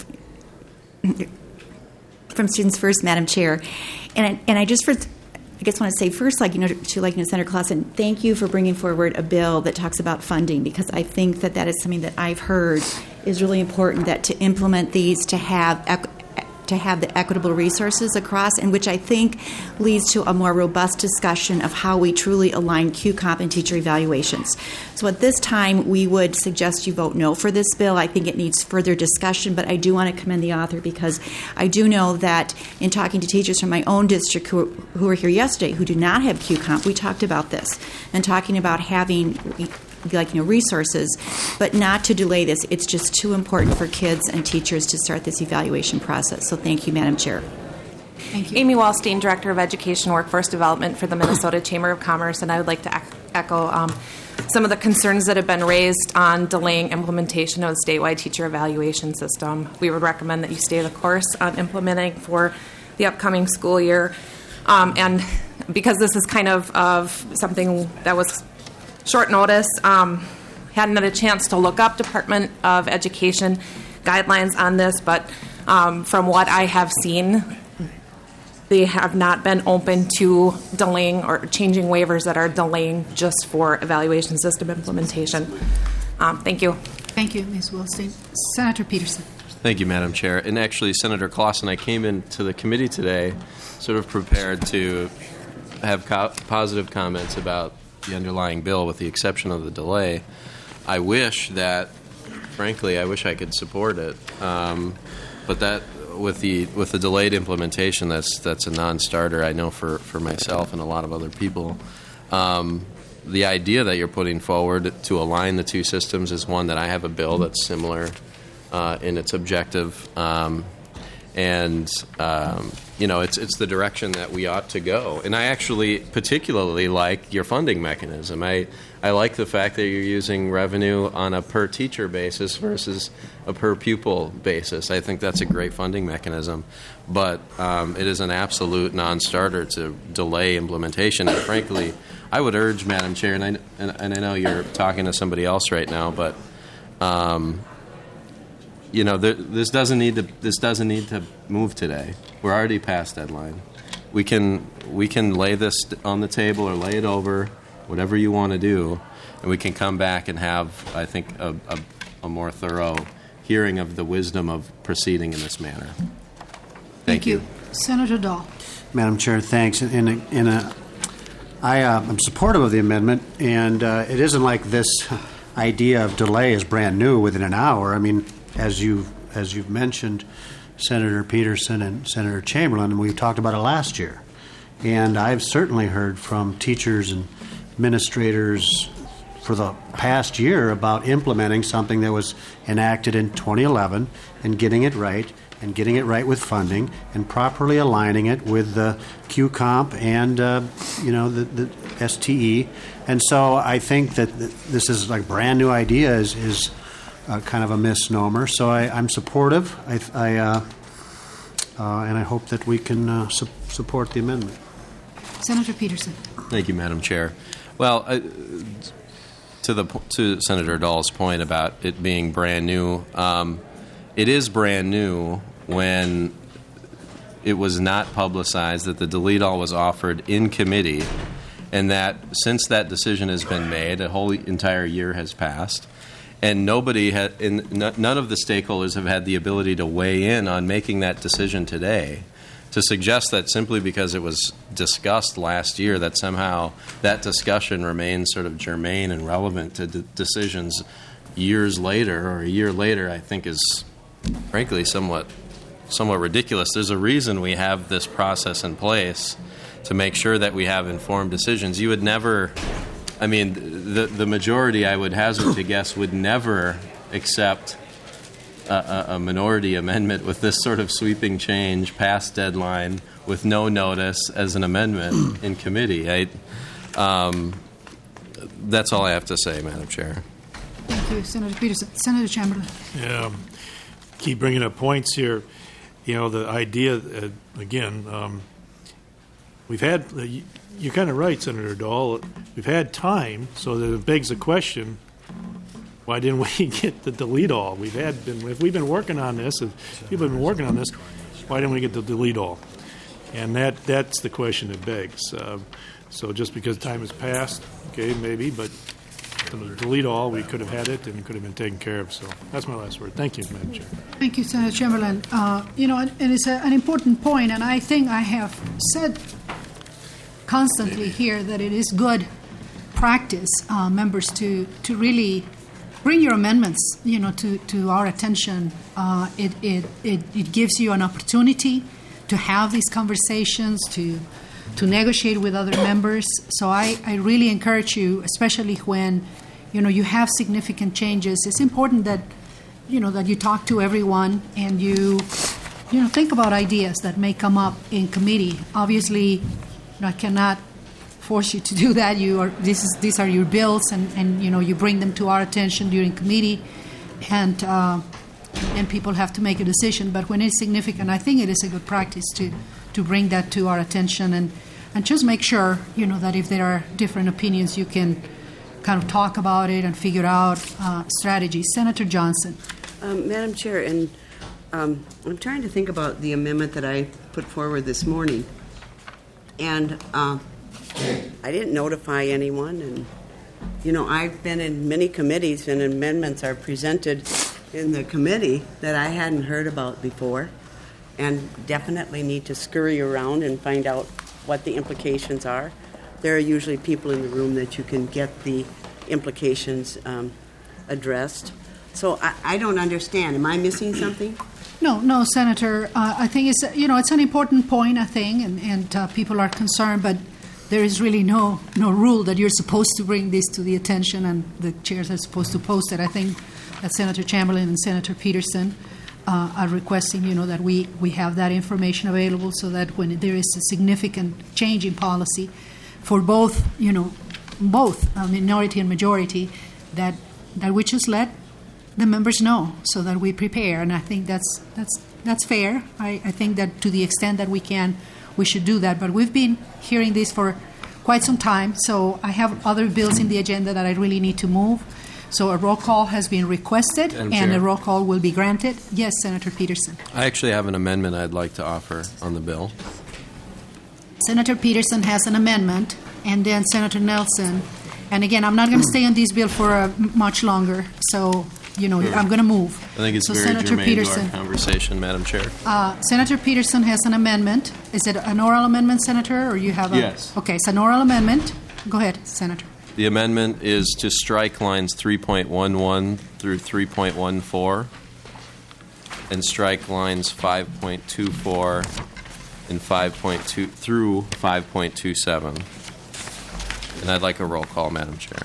from Students First, Madam Chair. And I, and I just, for, I guess want to say first, like, you know, to like, you know, Senator Clausen, thank you for bringing forward a bill that talks about funding, because I think that that is something that I've heard is really important, that to implement these, to have ec- to have the equitable resources across, and which I think leads to a more robust discussion of how we truly align Q COMP and teacher evaluations. So at this time, we would suggest you vote no for this bill. I think it needs further discussion, but I do want to commend the author because I do know that in talking to teachers from my own district who, who were here yesterday who do not have Q COMP, we talked about this and talking about having like you know resources, but not to delay this. It's just too important for kids and teachers to start this evaluation process. So thank you, Madam Chair. Thank you. Amy Wallstein, Director of Education Workforce Development for the Minnesota Chamber of Commerce, and I would like to echo um, some of the concerns that have been raised on delaying implementation of the statewide teacher evaluation system. We would recommend that you stay the course on implementing for the upcoming school year. Um, and because this is kind of, of something that was short notice, um, hadn't had a chance to look up Department of Education guidelines on this, but um, from what I have seen, they have not been open to delaying or changing waivers that are delaying just for evaluation system implementation. Um, thank you. Thank you, Miz Wallstein. Senator Peterson. Thank you, Madam Chair. And actually, Senator Clausen, I came into the committee today sort of prepared to have co- positive comments about the underlying bill with the exception of the delay. I wish that, frankly, I wish I could support it. Um, but that with the with the delayed implementation, that's that's a non-starter, I know, for, for myself and a lot of other people. Um, the idea that you're putting forward to align the two systems is one that I have a bill that's similar uh, in its objective. Um, and, um, you know, it's it's the direction that we ought to go. And I actually particularly like your funding mechanism. I, I like the fact that you're using revenue on a per-teacher basis versus a per-pupil basis. I think that's a great funding mechanism. But um, it is an absolute non-starter to delay implementation. And frankly, I would urge, Madam Chair, and I, and, and I know you're talking to somebody else right now, but um, you know, there, this doesn't need to this doesn't need to move today. We're already past deadline. We can we can lay this on the table or lay it over, whatever you want to do, and we can come back and have, I think, a, a, a more thorough hearing of the wisdom of proceeding in this manner. Thank, Thank you. you, Senator Dahl. Madam Chair, thanks. In a, in a, I uh, am supportive of the amendment, and uh, it isn't like this idea of delay is brand new within an hour. I mean, as you as you've mentioned, Senator Peterson and Senator Chamberlain, and we talked about it last year. And I've certainly heard from teachers and administrators for the past year about implementing something that was enacted in twenty eleven and getting it right, and getting it right with funding, and properly aligning it with the Q COMP and uh, you know the, the S T E. And so I think that this is like brand new idea is, is uh, kind of a misnomer. So I, I'm supportive, I, I uh, uh, and I hope that we can uh, su- support the amendment. Senator Peterson. Thank you, Madam Chair. Well, uh, to the to Senator Dahl's point about it being brand new, um, it is brand new when it was not publicized that the delete all was offered in committee, and that since that decision has been made, a whole entire year has passed, and nobody had, in, none of the stakeholders have had the ability to weigh in on making that decision today. To suggest that simply because it was discussed last year that somehow that discussion remains sort of germane and relevant to d- decisions years later or a year later, I think is frankly somewhat somewhat ridiculous. There's a reason we have this process in place to make sure that we have informed decisions. You would never, I mean, the the majority, I would hazard to guess, would never accept A, a minority amendment with this sort of sweeping change past deadline with no notice as an amendment in committee. I, um, that's all I have to say, Madam Chair. Thank you, Senator Peterson. Senator Chamberlain. Yeah, keep bringing up points here. You know, the idea, uh, again, um, we've had, uh, you, you're kind of right, Senator Dahl, we've had time, so that it begs the question, why didn't we get the delete all? We've had been if we've been working on this, if people have been working on this, why didn't we get the delete all? And that that's the question it begs. Uh, so just because time has passed, okay, maybe, but to delete all, we could have had it and it could have been taken care of. So that's my last word. Thank you, Madam Chair. Thank you, Senator Chamberlain. Uh, you know, and, and it's a, an important point, and I think I have said constantly here that it is good practice, uh, members, to to really bring your amendments, you know, to, to our attention. Uh, it, it it it gives you an opportunity to have these conversations, to to negotiate with other members. So I, I really encourage you, especially when, you know, you have significant changes. It's important that, you know, that you talk to everyone and you, you know, think about ideas that may come up in committee. Obviously, you know, I cannot force you to do that. You are this is these are your bills, and, and you know, you bring them to our attention during committee, and uh, and people have to make a decision. But when it's significant, I think it is a good practice to to bring that to our attention and and just make sure, you know, that if there are different opinions, you can kind of talk about it and figure out uh, strategies. Senator Johnson. Um, Madam Chair, and um, I'm trying to think about the amendment that I put forward this morning, and uh, I didn't notify anyone, and you know, I've been in many committees and amendments are presented in the committee that I hadn't heard about before, and definitely need to scurry around and find out what the implications are. There are usually people in the room that you can get the implications um, addressed. So I, I don't understand. Am I missing something? No, no, Senator. Uh, I think it's, you know, it's an important point, I think, and, and uh, people are concerned, but there is really no no rule that you're supposed to bring this to the attention and the chairs are supposed to post it. I think that Senator Chamberlain and Senator Peterson uh, are requesting, you know, that we, we have that information available so that when there is a significant change in policy for both, you know, both uh, minority and majority, that that we just let the members know so that we prepare. And I think that's that's that's fair. I, I think that to the extent that we can, we should do that. But we've been hearing this for quite some time, so I have other bills in the agenda that I really need to move. So a roll call has been requested, Madam and Chair. a roll call will be granted. Yes, Senator Peterson. I actually have an amendment I'd like to offer on the bill. Senator Peterson has an amendment, and then Senator Nelson. And again, I'm not going to stay on this bill for uh, much longer, so, you know, I'm going to move. I think it's so very Senator germane Peterson, to our conversation, Madam Chair. Uh, Senator Peterson has an amendment. Is it an oral amendment, Senator, or you have a... Yes. Okay, it's an oral amendment. Go ahead, Senator. The amendment is to strike lines three point one one through three point one four and strike lines five point two four and five point two through five point two seven. And I'd like a roll call, Madam Chair.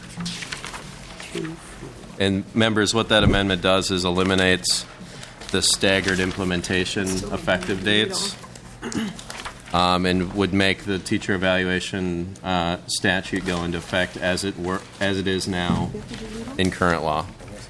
And members, what that amendment does is eliminates the staggered implementation effective dates um, and would make the teacher evaluation uh, statute go into effect as it wor- as it is now in current law.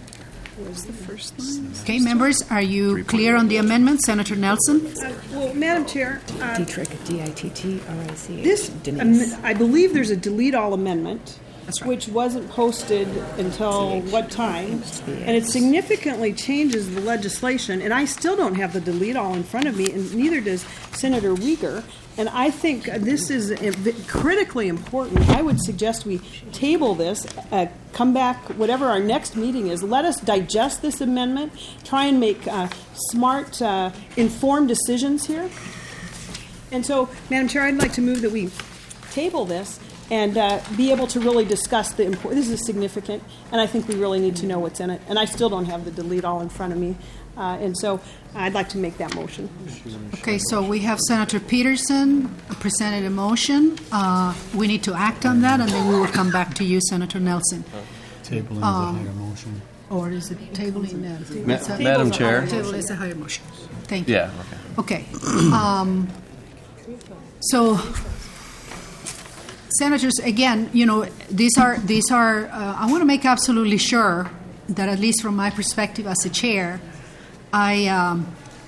Okay, members, are you clear on the amendment? Senator Nelson? Uh, well, Madam Chair, uh, Dietrich, D I T T R I C H. This, Denise. um, I believe there's a delete all amendment, That's right. which wasn't posted until what time, and it significantly changes the legislation. And I still don't have the delete all in front of me, and neither does Senator Uyghur. And I think this is critically important. I would suggest we table this, uh, come back, whatever our next meeting is. Let us digest this amendment, try and make uh, smart, uh, informed decisions here. And so, Madam Chair, I'd like to move that we table this and uh, be able to really discuss the import. This is significant, and I think we really need to know what's in it. And I still don't have the delete all in front of me. Uh, and so I'd like to make that motion. Okay, so we have Senator Peterson presented a motion. Uh, we need to act on that, and then we will come back to you, Senator Nelson. Tabling Um, is a higher motion. Or is it tabling? Uh, Ma- it's a- Madam Chair. Table is a higher motion. Thank you. Yeah. Okay. Um, so, senators, again, you know, these are these are. Uh, I want to make absolutely sure that, at least from my perspective as a chair, I um,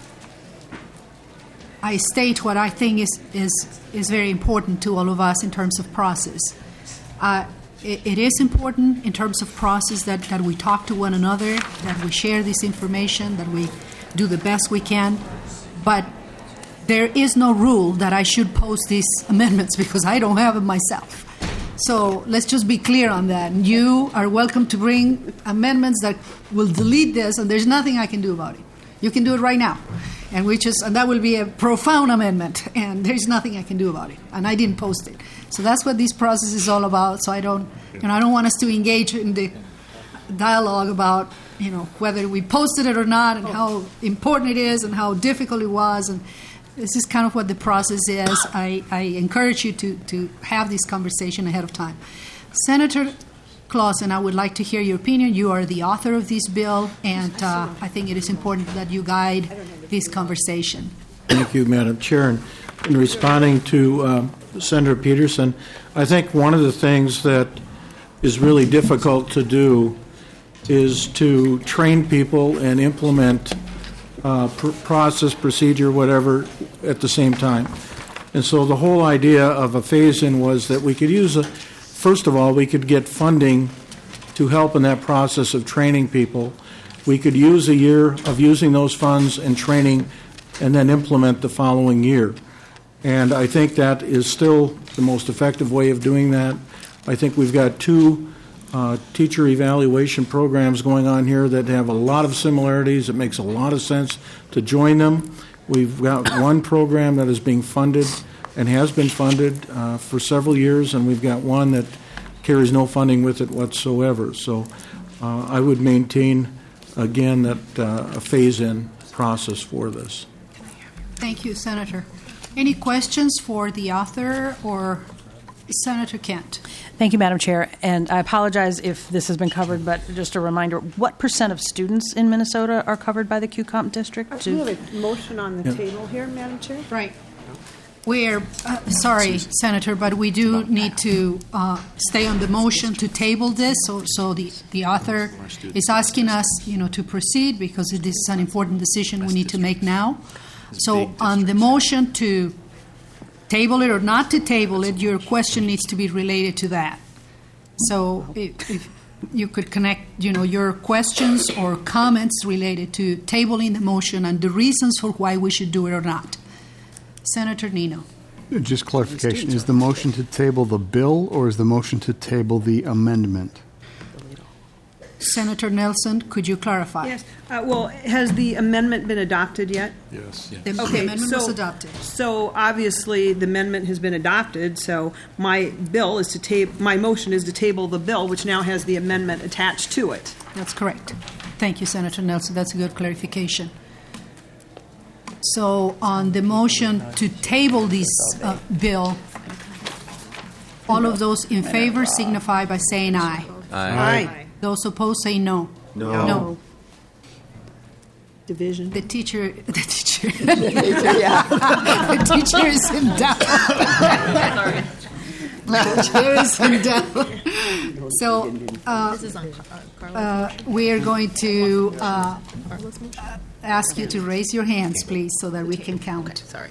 I state what I think is is is very important to all of us in terms of process. Uh, it, it is important in terms of process that, that we talk to one another, that we share this information, that we do the best we can. But there is no rule that I should post these amendments because I don't have them myself. So let's just be clear on that. You are welcome to bring amendments that will delete this, and there's nothing I can do about it. You can do it right now, and we just and that will be a profound amendment, and there's nothing I can do about it. And I didn't post it, so that's what this process is all about. So I don't, you know, I don't want us to engage in the dialogue about, you know, whether we posted it or not, and how important it is, and how difficult it was, and this is kind of what the process is. I, I encourage you to, to have this conversation ahead of time. Senator Clausen, I would like to hear your opinion. You are the author of this bill, and uh, I think it is important that you guide this conversation. Thank you, Madam Chair. And in responding to uh, Senator Peterson, I think one of the things that is really difficult to do is to train people and implement uh, pr- process, procedure, whatever, at the same time. And so the whole idea of a phase-in was that we could use, a, first of all, we could get funding to help in that process of training people. We could use a year of using those funds and training and then implement the following year. And I think that is still the most effective way of doing that. I think we've got two Uh, teacher evaluation programs going on here that have a lot of similarities. It makes a lot of sense to join them. We've got one program that is being funded and has been funded uh, for several years, and we've got one that carries no funding with it whatsoever. So uh, I would maintain, again, that uh, a phase-in process for this. Thank you, Senator. Any questions for the author or Senator Kent? Thank you, Madam Chair. And I apologize if this has been covered, but just a reminder, what percent of students in Minnesota are covered by the Q COMP district? We have a motion on the Yeah. table here, Madam Chair. Right. We're, uh, sorry, Senator, but we do need to uh, stay on the motion to table this. So, so the, the author is asking us, you know, to proceed because this is an important decision we need to make now. So on the motion to table it or not to table it, your question needs to be related to that. So if, if you could connect, you know, your questions or comments related to tabling the motion and the reasons for why we should do it or not. Senator Nino. Just clarification, is the motion to table the bill or is the motion to table the amendment? Senator Nelson, could you clarify? Yes. Uh, well, has the amendment been adopted yet? Yes. The, the Okay, amendment so, was adopted. So obviously the amendment has been adopted. So my bill is to table. My motion is to table the bill, which now has the amendment attached to it. That's correct. Thank you, Senator Nelson. That's a good clarification. So on the motion to table this uh, bill, all of those in favor signify by saying aye. Aye. Aye. Those opposed say no. No. No. Division. The teacher, the teacher, Yeah. the teacher is in doubt. Sorry. The chair is in doubt. So uh, uh, we are going to uh, ask you to raise your hands, please, so that we can count. Sorry.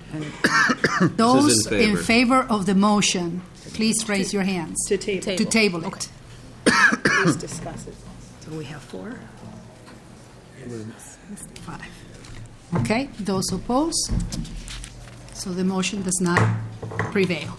Those in in favor. favor of the motion, please raise your hands. To table. To table it. Please discuss it. So we have four. Five. Okay, those opposed? So the motion does not prevail.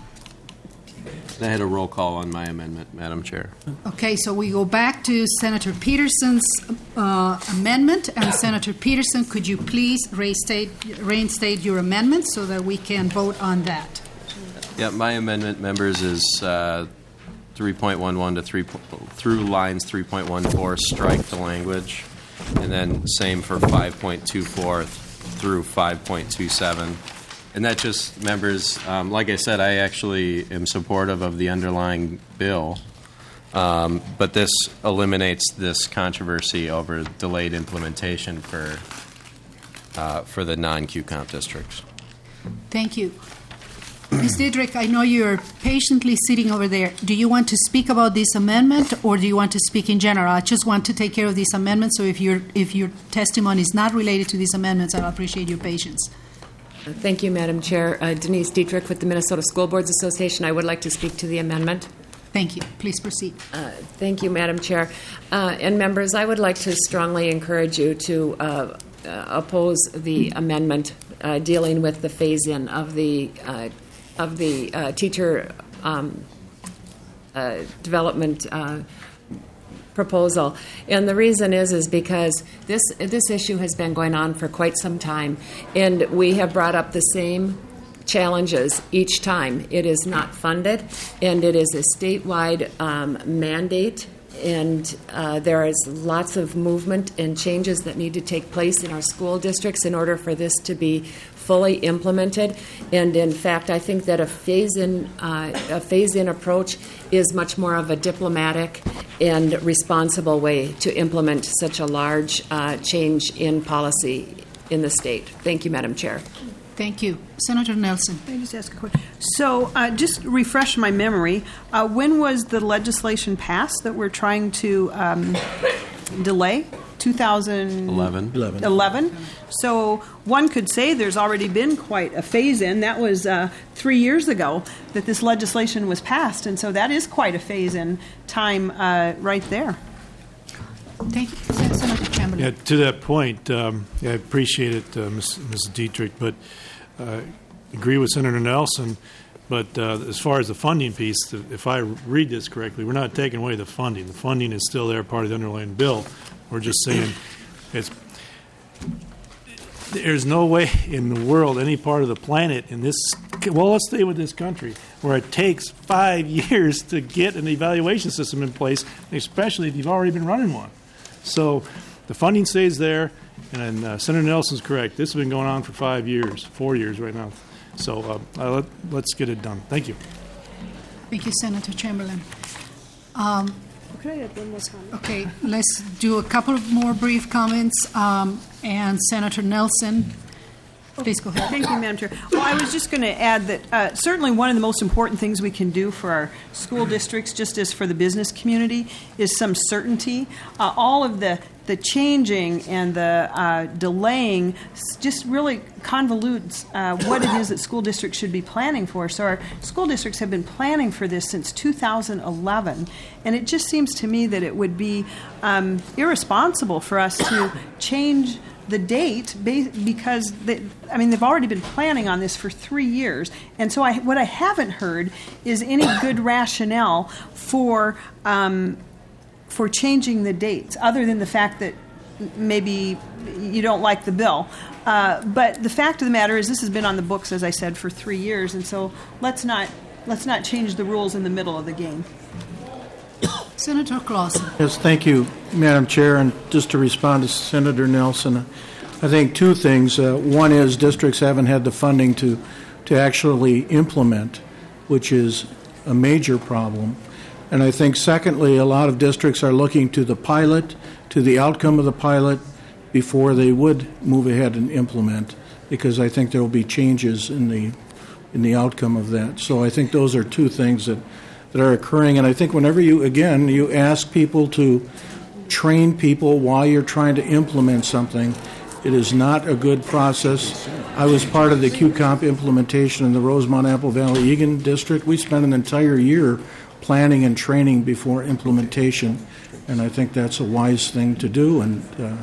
I had a roll call on my amendment, Madam Chair. Okay, so we go back to Senator Peterson's uh, amendment. And Senator Peterson, could you please reinstate, reinstate your amendment so that we can vote on that? Yeah, my amendment, members, is uh, three point one one to three through lines three point one four, strike the language, and then same for five point two four through five point two seven. And that just, members, um, like I said, I actually am supportive of the underlying bill, um, but this eliminates this controversy over delayed implementation for uh, for the non-Q COMP districts. Thank you. Miz Diedrich, I know you're patiently sitting over there. Do you want to speak about this amendment, or do you want to speak in general? I just want to take care of this amendment, so if your if your testimony is not related to these amendments, I'll appreciate your patience. Thank you, Madam Chair. Uh, Denise Dietrich with the Minnesota School Boards Association. I would like to speak to the amendment. Thank you. Please proceed. Uh, thank you, Madam Chair. Uh, and members, I would like to strongly encourage you to uh, uh, oppose the amendment uh, dealing with the phase-in of the uh, of the uh, teacher um, uh, development uh, proposal. And the reason is is because this this issue has been going on for quite some time, and we have brought up the same challenges each time. It is not funded, and it is a statewide um, mandate, and uh, there is lots of movement and changes that need to take place in our school districts in order for this to be fully implemented. And in fact, I think that a phase-in uh, a phase-in approach is much more of a diplomatic and responsible way to implement such a large uh, change in policy in the state. Thank you, Madam Chair. Thank you. Senator Nelson. Can I just ask a question? So, uh, just refresh my memory. Uh, when was the legislation passed that we're trying to um, delay? two thousand eleven. eleven. So one could say there's already been quite a phase-in. That was uh, three years ago that this legislation was passed, and so that is quite a phase-in time uh, right there. Thank you. Senator Chamberlain. Yeah, to that point, um, yeah, I appreciate it, uh, Miz Miz Dietrich, but uh, agree with Senator Nelson. But uh, as far as the funding piece, if I read this correctly, we're not taking away the funding. The funding is still there, part of the underlying bill. We're just saying it's, there's no way in the world, any part of the planet, in this, well, let's stay with this country, where it takes five years to get an evaluation system in place, especially if you've already been running one. So the funding stays there, and uh, Senator Nelson's correct. This has been going on for five years, four years right now. So uh, let, let's get it done. Thank you. Thank you, Senator Chamberlain. Um, Could I add one more comment? Okay, let's do a couple of more brief comments. Um, and Senator Nelson, please go ahead. Thank you, Madam Chair. Well, I was just going to add that uh, certainly one of the most important things we can do for our school districts, just as for the business community, is some certainty. Uh, all of the the changing and the uh, delaying just really convolutes uh, what it is that school districts should be planning for. So our school districts have been planning for this since two thousand eleven, and it just seems to me that it would be um, irresponsible for us to change the date because they, I mean they've already been planning on this for three years, and so I, what I haven't heard is any good rationale for um, for changing the dates, other than the fact that maybe you don't like the bill. Uh, but the fact of the matter is, this has been on the books, as I said, for three years, and so let's not let's not change the rules in the middle of the game. Senator Clausen. Yes, thank you, Madam Chair. And just to respond to Senator Nelson, I think two things. Uh, one is districts haven't had the funding to to actually implement, which is a major problem. And I think, secondly, a lot of districts are looking to the pilot, to the outcome of the pilot, before they would move ahead and implement, because I think there will be changes in the in the outcome of that. So I think those are two things that, that are occurring. And I think whenever you, again, you ask people to train people while you're trying to implement something, it is not a good process. I was part of the Q COMP implementation in the Rosemont Apple Valley Egan district. We spent an entire year planning and training before implementation, and I think that's a wise thing to do, and uh,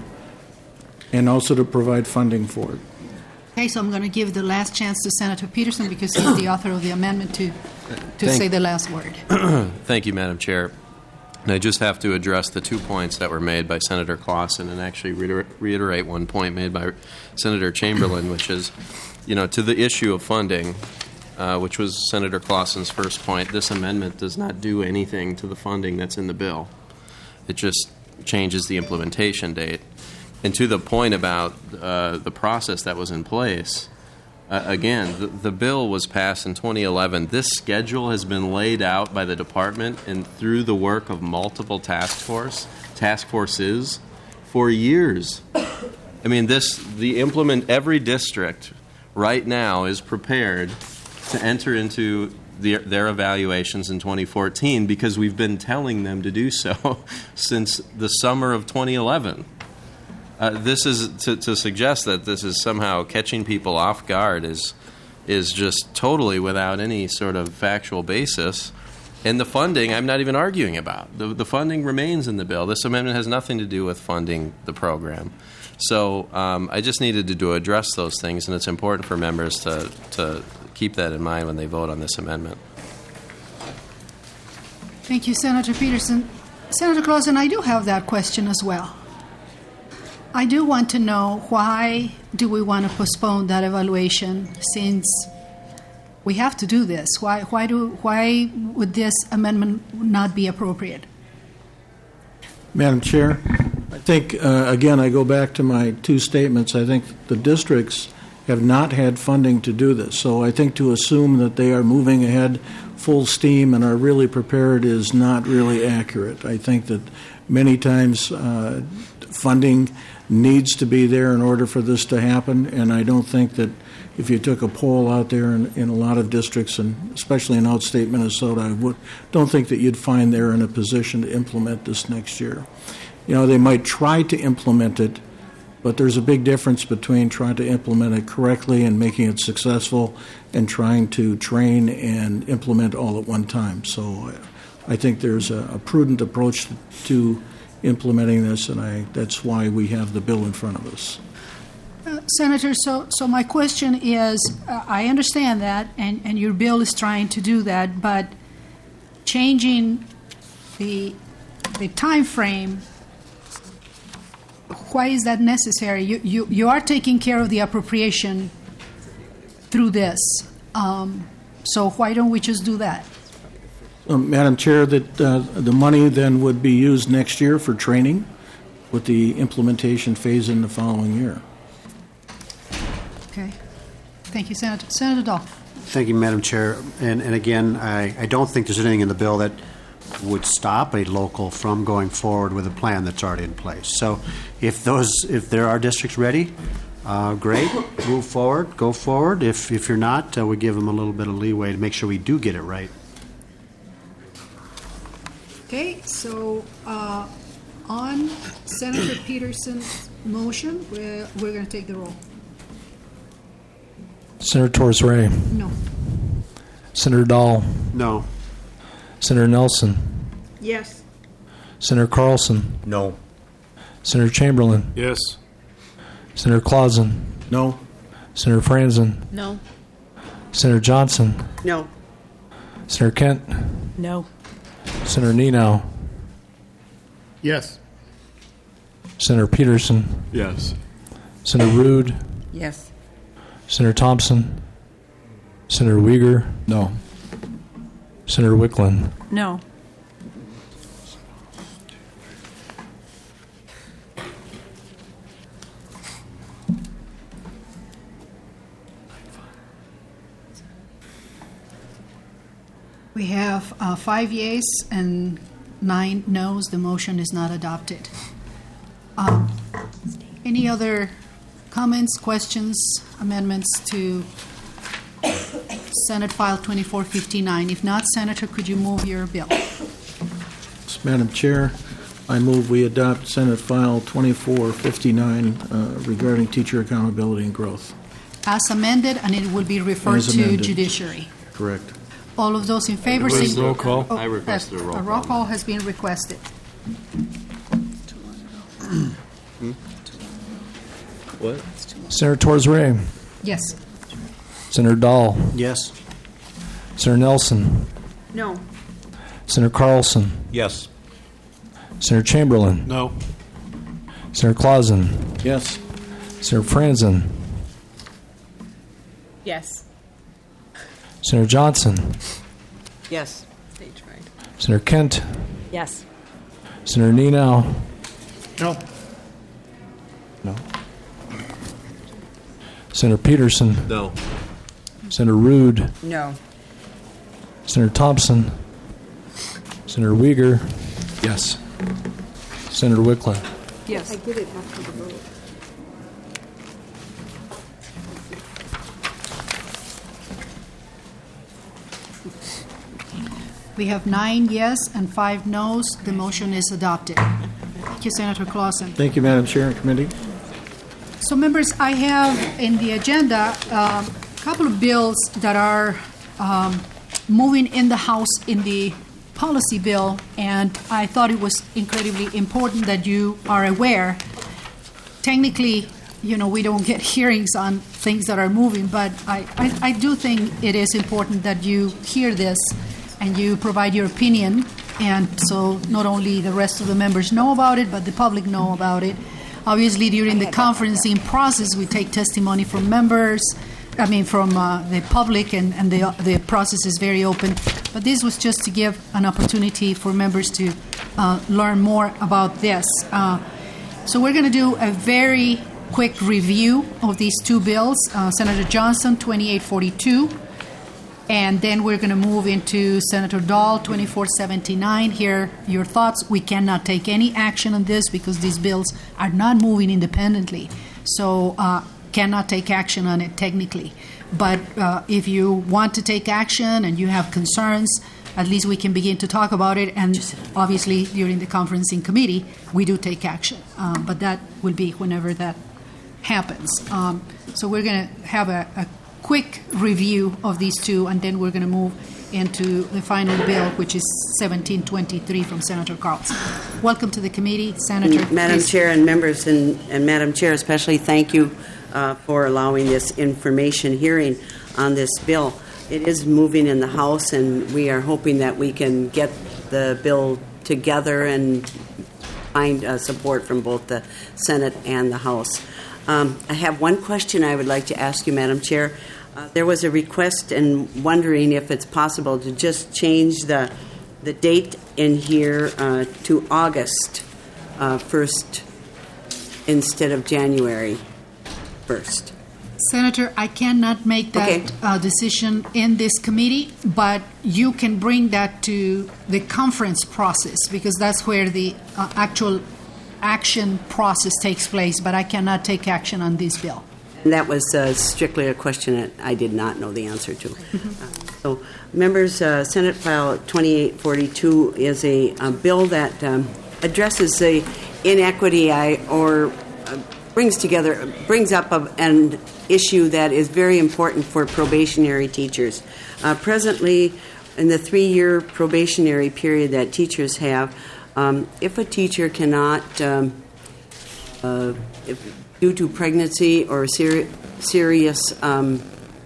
and also to provide funding for it. Okay, so I'm going to give the last chance to Senator Peterson because he's the author of the amendment to to Thank, say the last word. Thank you, Madam Chair. And I just have to address the two points that were made by Senator Clausen, and actually reiter- reiterate one point made by Senator Chamberlain, which is, you know, to the issue of funding. Uh, which was Senator Clausen's first point, this amendment does not do anything to the funding that's in the bill. It just changes the implementation date. And to the point about uh, the process that was in place, uh, again, the, the bill was passed in twenty eleven. This schedule has been laid out by the department and through the work of multiple task force, task forces for years. I mean, this the implement every district right now is prepared to enter into the, their evaluations in twenty fourteen because we've been telling them to do so since the summer of twenty eleven. Uh, this is to, to suggest that this is somehow catching people off guard is is just totally without any sort of factual basis. And the funding, I'm not even arguing about. The, the funding remains in the bill. This amendment has nothing to do with funding the program. So um, I just needed to do, address those things, and it's important for members to, to keep that in mind when they vote on this amendment. Thank you, Senator Peterson. Senator Clausen, I do have that question as well. I do want to know, why do we want to postpone that evaluation since we have to do this? Why, why, do, why would this amendment not be appropriate? Madam Chair, I think, uh, again, I go back to my two statements. I think the districts have not had funding to do this. So I think to assume that they are moving ahead full steam and are really prepared is not really accurate. I think that many times uh, funding needs to be there in order for this to happen, and I don't think that if you took a poll out there in, in a lot of districts, and especially in outstate Minnesota, I would, don't think that you'd find they're in a position to implement this next year. You know, they might try to implement it, but there's a big difference between trying to implement it correctly and making it successful and trying to train and implement all at one time. So I think there's a, a prudent approach to implementing this, and I, that's why we have the bill in front of us. Uh, Senator, so, so my question is, uh, I understand that, and, and your bill is trying to do that, but changing the, the time frame, why is that necessary? You, you, you are taking care of the appropriation through this, um, so why don't we just do that? Um, Madam Chair, that uh, the money then would be used next year for training with the implementation phase in the following year. Okay. Thank you, Senator. Senator Dahl. Thank you, Madam Chair. And, and again, I, I don't think there's anything in the bill that would stop a local from going forward with a plan that's already in place. So if those, if there are districts ready, uh, great, move forward, go forward. If, if you're not, uh, we give them a little bit of leeway to make sure we do get it right. Okay, so uh, on Senator Peterson's motion, we're, we're going to take the roll. Senator Torres Ray. No. Senator Dahl. No. Senator Nelson. Yes. Senator Carlson. No. Senator Chamberlain. Yes. Senator Clausen. No. Senator Franzen. No. Senator Johnson. No. Senator Kent. No. Senator Nenow. Yes. Senator Peterson. Yes. Senator Rude. Yes. Senator Thompson. Senator Uyghur. No. Senator Wicklund. No. We have uh, five yeas and nine noes. The motion is not adopted. Um, any other comments, questions, amendments to Senate File twenty-four fifty-nine? If not, Senator, could you move your bill? Madam Chair, I move we adopt Senate File twenty-four fifty-nine uh, regarding teacher accountability and growth. As amended, and it will be referred As to amended. Judiciary. Correct. All of those in favor, Request say- roll call. Oh, I requested a roll A roll call. call has been requested. What? Senator Torres Ray. Yes. Senator Dahl. Yes. Senator Nelson. No. Senator Carlson. Yes. Senator Chamberlain. No. Senator Clausen. Yes. Senator Franzen. Yes. Senator Johnson. Yes. Senator Kent. Yes. Senator Nenow. No. No. Senator Peterson. No. Senator Rude. No. Senator Thompson. Senator Uyghur. Yes. Senator Wicklund. Yes. I did it after the vote. We have nine yes and five noes. The motion is adopted. Thank you, Senator Clausen. Thank you, Madam Chair and Committee. So, members, I have in the agenda um, a couple of bills that are um, moving in the House in the policy bill, and I thought it was incredibly important that you are aware. Technically, you know, we don't get hearings on things that are moving, but I, I, I do think it is important that you hear this and you provide your opinion and so not only the rest of the members know about it, but the public know about it. Obviously, during the conferencing process, we take testimony from members, I mean, from uh, the public, and, and the, the process is very open. But this was just to give an opportunity for members to uh, learn more about this. Uh, so we're going to do a very quick review of these two bills. Uh, Senator Johnson, twenty-eight forty-two, and then we're going to move into Senator Dahl, twenty-four seventy-nine. Here, your thoughts. We cannot take any action on this because these bills are not moving independently. So uh, cannot take action on it technically. But uh, if you want to take action and you have concerns, at least we can begin to talk about it. And obviously, during the conferencing committee, we do take action. Um, but that will be whenever that happens. Um, so we're going to have a, a quick review of these two, and then we're going to move into the final bill, which is seventeen twenty-three from Senator Carlson. Welcome to the committee, Senator. Madam please. Chair and members, and, and Madam Chair especially, thank you uh, for allowing this information hearing on this bill. It is moving in the House, and we are hoping that we can get the bill together and find uh, support from both the Senate and the House. Um, I have one question I would like to ask you, Madam Chair. Uh, there was a request and wondering if it's possible to just change the the date in here uh, to August uh, first instead of January first. Senator, I cannot make that Okay. uh, decision in this committee, but you can bring that to the conference process because that's where the uh, actual action process takes place, but I cannot take action on this bill. And that was uh, strictly a question that I did not know the answer to. Uh, so, members, uh, Senate File twenty-eight forty-two is a, a bill that um, addresses the inequity I, or uh, brings together, brings up a, an issue that is very important for probationary teachers. Uh, presently, in the three-year probationary period that teachers have, um, if a teacher cannot, um, uh, if, due to pregnancy or seri- serious um,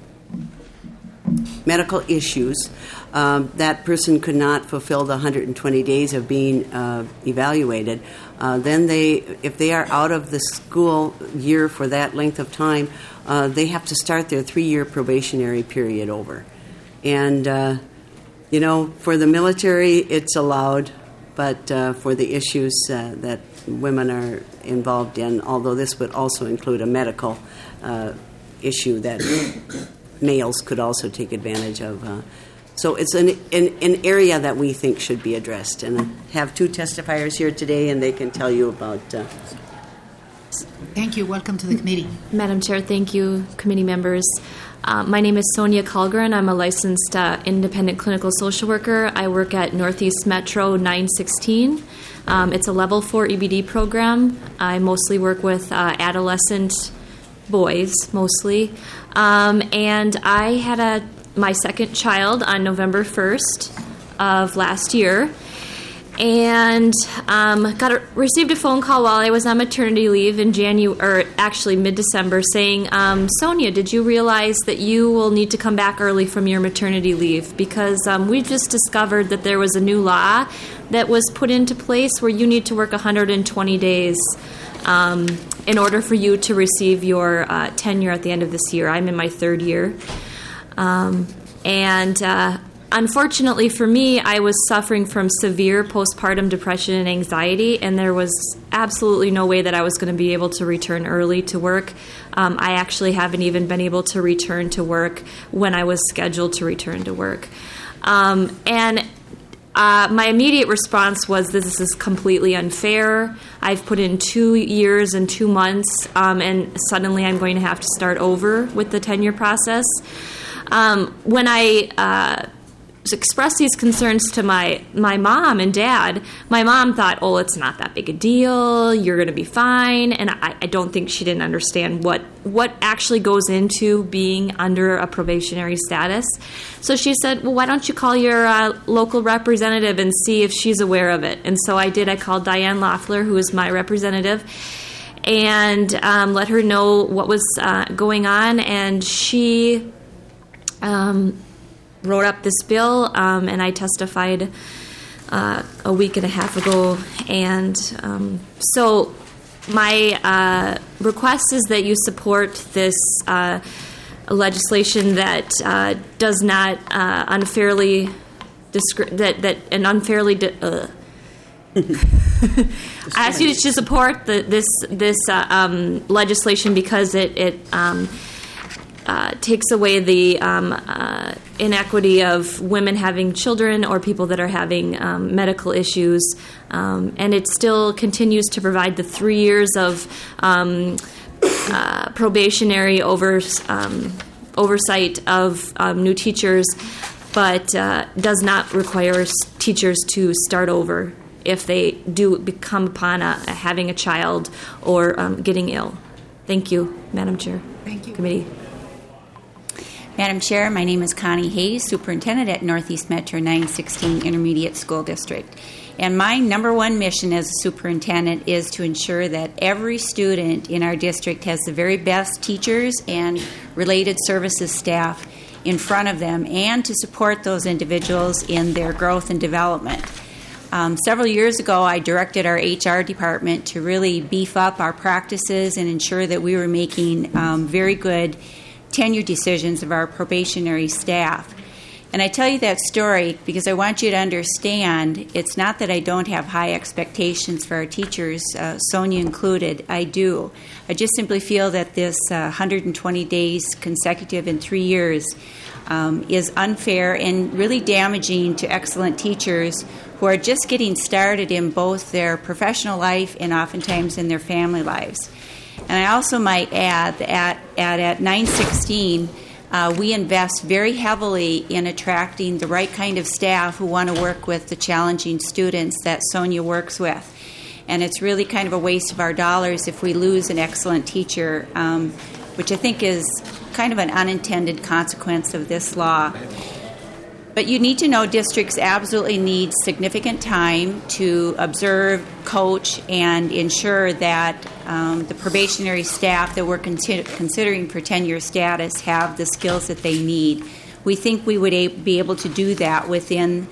medical issues, um, that person could not fulfill the one hundred twenty days of being uh, evaluated. Uh, then they, if they are out of the school year for that length of time, uh, they have to start their three-year probationary period over. And, uh, you know, for the military, it's allowed, but uh, for the issues uh, that women are involved in, although this would also include a medical uh, issue that males could also take advantage of. Uh, so it's an, an, an area that we think should be addressed. And I have two testifiers here today, and they can tell you about. Uh, Thank you. Welcome to the committee. Madam Chair, thank you, committee members. Uh, my name is Sonia Kalgren. I'm a licensed uh, independent clinical social worker. I work at Northeast Metro nine sixteen. Um, it's a level four E B D program. I mostly work with uh, adolescent boys, mostly. Um, and I had a my second child on November first of last year. And um, got a, received a phone call while I was on maternity leave in January, or actually mid-December, saying, um, Sonia, did you realize that you will need to come back early from your maternity leave? Because um, we've just discovered that there was a new law that was put into place where you need to work one hundred twenty days um, in order for you to receive your uh, tenure at the end of this year. I'm in my third year. Um, and uh, unfortunately for me, I was suffering from severe postpartum depression and anxiety, and there was absolutely no way that I was going to be able to return early to work. Um, I actually haven't even been able to return to work when I was scheduled to return to work. Um, and uh, my immediate response was, this is completely unfair. I've put in two years and two months, um, and suddenly I'm going to have to start over with the tenure process. Um, when I uh, expressed these concerns to my, my mom and dad, my mom thought, oh, it's not that big a deal, you're going to be fine. And I, I don't think she didn't understand what, what actually goes into being under a probationary status. So she said, well, why don't you call your uh, local representative and see if she's aware of it? And so I did. I called Diane Loeffler, who is my representative, and um, let her know what was uh, going on. And she Um, wrote up this bill, um, and I testified uh, a week and a half ago. And um, so my uh, request is that you support this uh, legislation that uh, does not uh, unfairly discri- that that an unfairly di- uh. I ask you to support the, this this uh, um, legislation because it it um, uh, takes away the um, uh, inequity of women having children or people that are having um, medical issues, um, and it still continues to provide the three years of um, uh, probationary over, um, oversight of um, new teachers, but uh, does not require s- teachers to start over if they do become upon a, having a child or um, getting ill. Thank you, Madam Chair. Thank you. Committee. Madam Chair, my name is Connie Hayes, Superintendent at Northeast Metro nine sixteen Intermediate School District. And my number one mission as a superintendent is to ensure that every student in our district has the very best teachers and related services staff in front of them, and to support those individuals in their growth and development. Um, several years ago, I directed our H R department to really beef up our practices and ensure that we were making um, very good tenure decisions of our probationary staff. And I tell you that story because I want you to understand it's not that I don't have high expectations for our teachers, uh, Sonia included. I do. I just simply feel that this uh, one hundred twenty days consecutive in three years um, is unfair and really damaging to excellent teachers who are just getting started in both their professional life and oftentimes in their family lives. And I also might add that at, at, at nine sixteen, uh, we invest very heavily in attracting the right kind of staff who want to work with the challenging students that Sonia works with. And it's really kind of a waste of our dollars if we lose an excellent teacher, um, which I think is kind of an unintended consequence of this law. But you need to know districts absolutely need significant time to observe, coach, and ensure that um, the probationary staff that we're con- considering for tenure status have the skills that they need. We think we would a- be able to do that within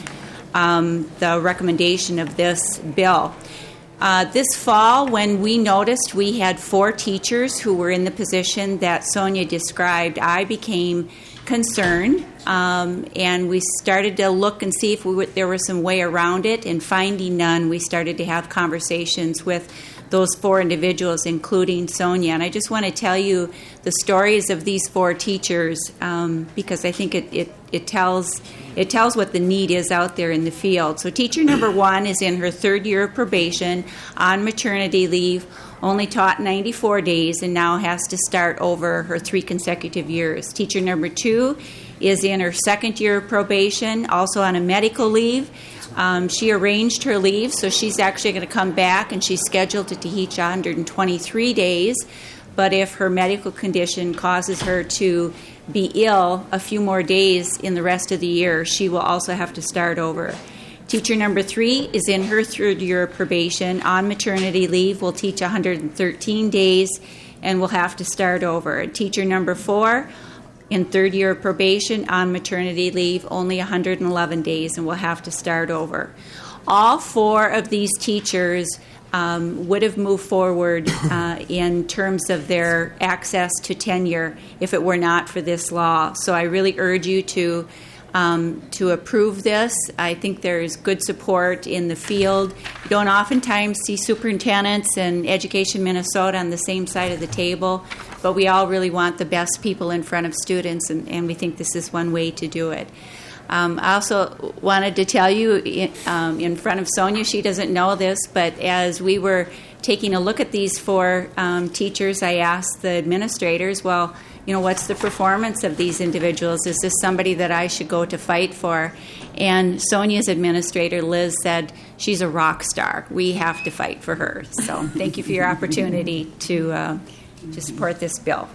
um, the recommendation of this bill. Uh, this fall, when we noticed we had four teachers who were in the position that Sonia described, I became concerned, um, and we started to look and see if we were, there was some way around it, and finding none, we started to have conversations with those four individuals, including Sonia. And I just want to tell you the stories of these four teachers um, because I think it, it, it tells it tells what the need is out there in the field. So teacher number one is in her third year of probation on maternity leave, only taught ninety-four days, and now has to start over her three consecutive years. Teacher number two is in her second year of probation, also on a medical leave. Um, she arranged her leave, so she's actually going to come back, and she's scheduled to teach one hundred twenty-three days. But if her medical condition causes her to be ill a few more days in the rest of the year, she will also have to start over. Teacher number three is in her third year of probation on maternity leave, will teach one hundred thirteen days, and will have to start over. Teacher number four, in third year of probation on maternity leave, only one hundred eleven days, and will have to start over. All four of these teachers um, would have moved forward uh, in terms of their access to tenure if it were not for this law. So I really urge you to Um, to approve this. I think there's good support in the field. You don't oftentimes see superintendents and Education Minnesota on the same side of the table, but we all really want the best people in front of students, and, and we think this is one way to do it. Um, I also wanted to tell you in, um, in front of Sonia, she doesn't know this, but as we were taking a look at these four um, teachers, I asked the administrators, well, you know, what's the performance of these individuals? Is this somebody that I should go to fight for? And Sonia's administrator, Liz, said she's a rock star. We have to fight for her. So thank you for your opportunity to uh, to support this bill.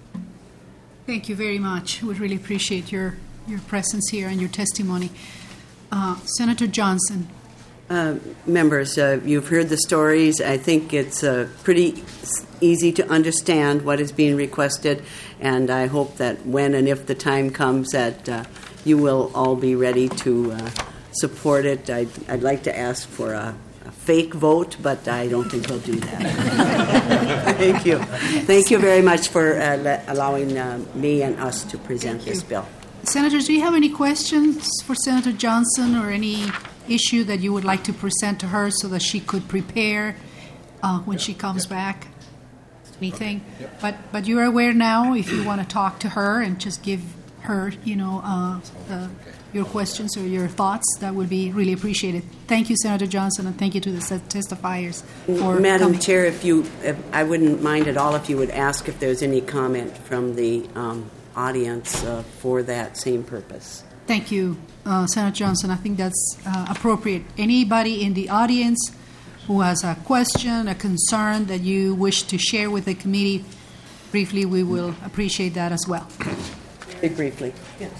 Thank you very much. We really appreciate your, your presence here and your testimony. Uh, Senator Johnson. Uh, members, uh, you've heard the stories. I think it's uh, pretty easy to understand what is being requested, and I hope that when and if the time comes that uh, you will all be ready to uh, support it. I'd, I'd like to ask for a, a fake vote, but I don't think he'll do that. Thank you. Thank you very much for uh, le- allowing uh, me and us to present this bill. Senators, do you have any questions for Senator Johnson or any issue that you would like to present to her so that she could prepare uh, when she comes back? Anything? But but you're aware now if you want to talk to her and just give her, you know, uh, uh, your questions or your thoughts, that would be really appreciated. Thank you, Senator Johnson, and thank you to the testifiers for Madam coming. Chair, if you, if, I wouldn't mind at all if you would ask if there's any comment from the um, audience uh, for that same purpose. Thank you, uh, Senator Johnson. I think that's uh, appropriate. Anybody in the audience who has a question, a concern that you wish to share with the committee, briefly, we will appreciate that as well. Very briefly. Yes.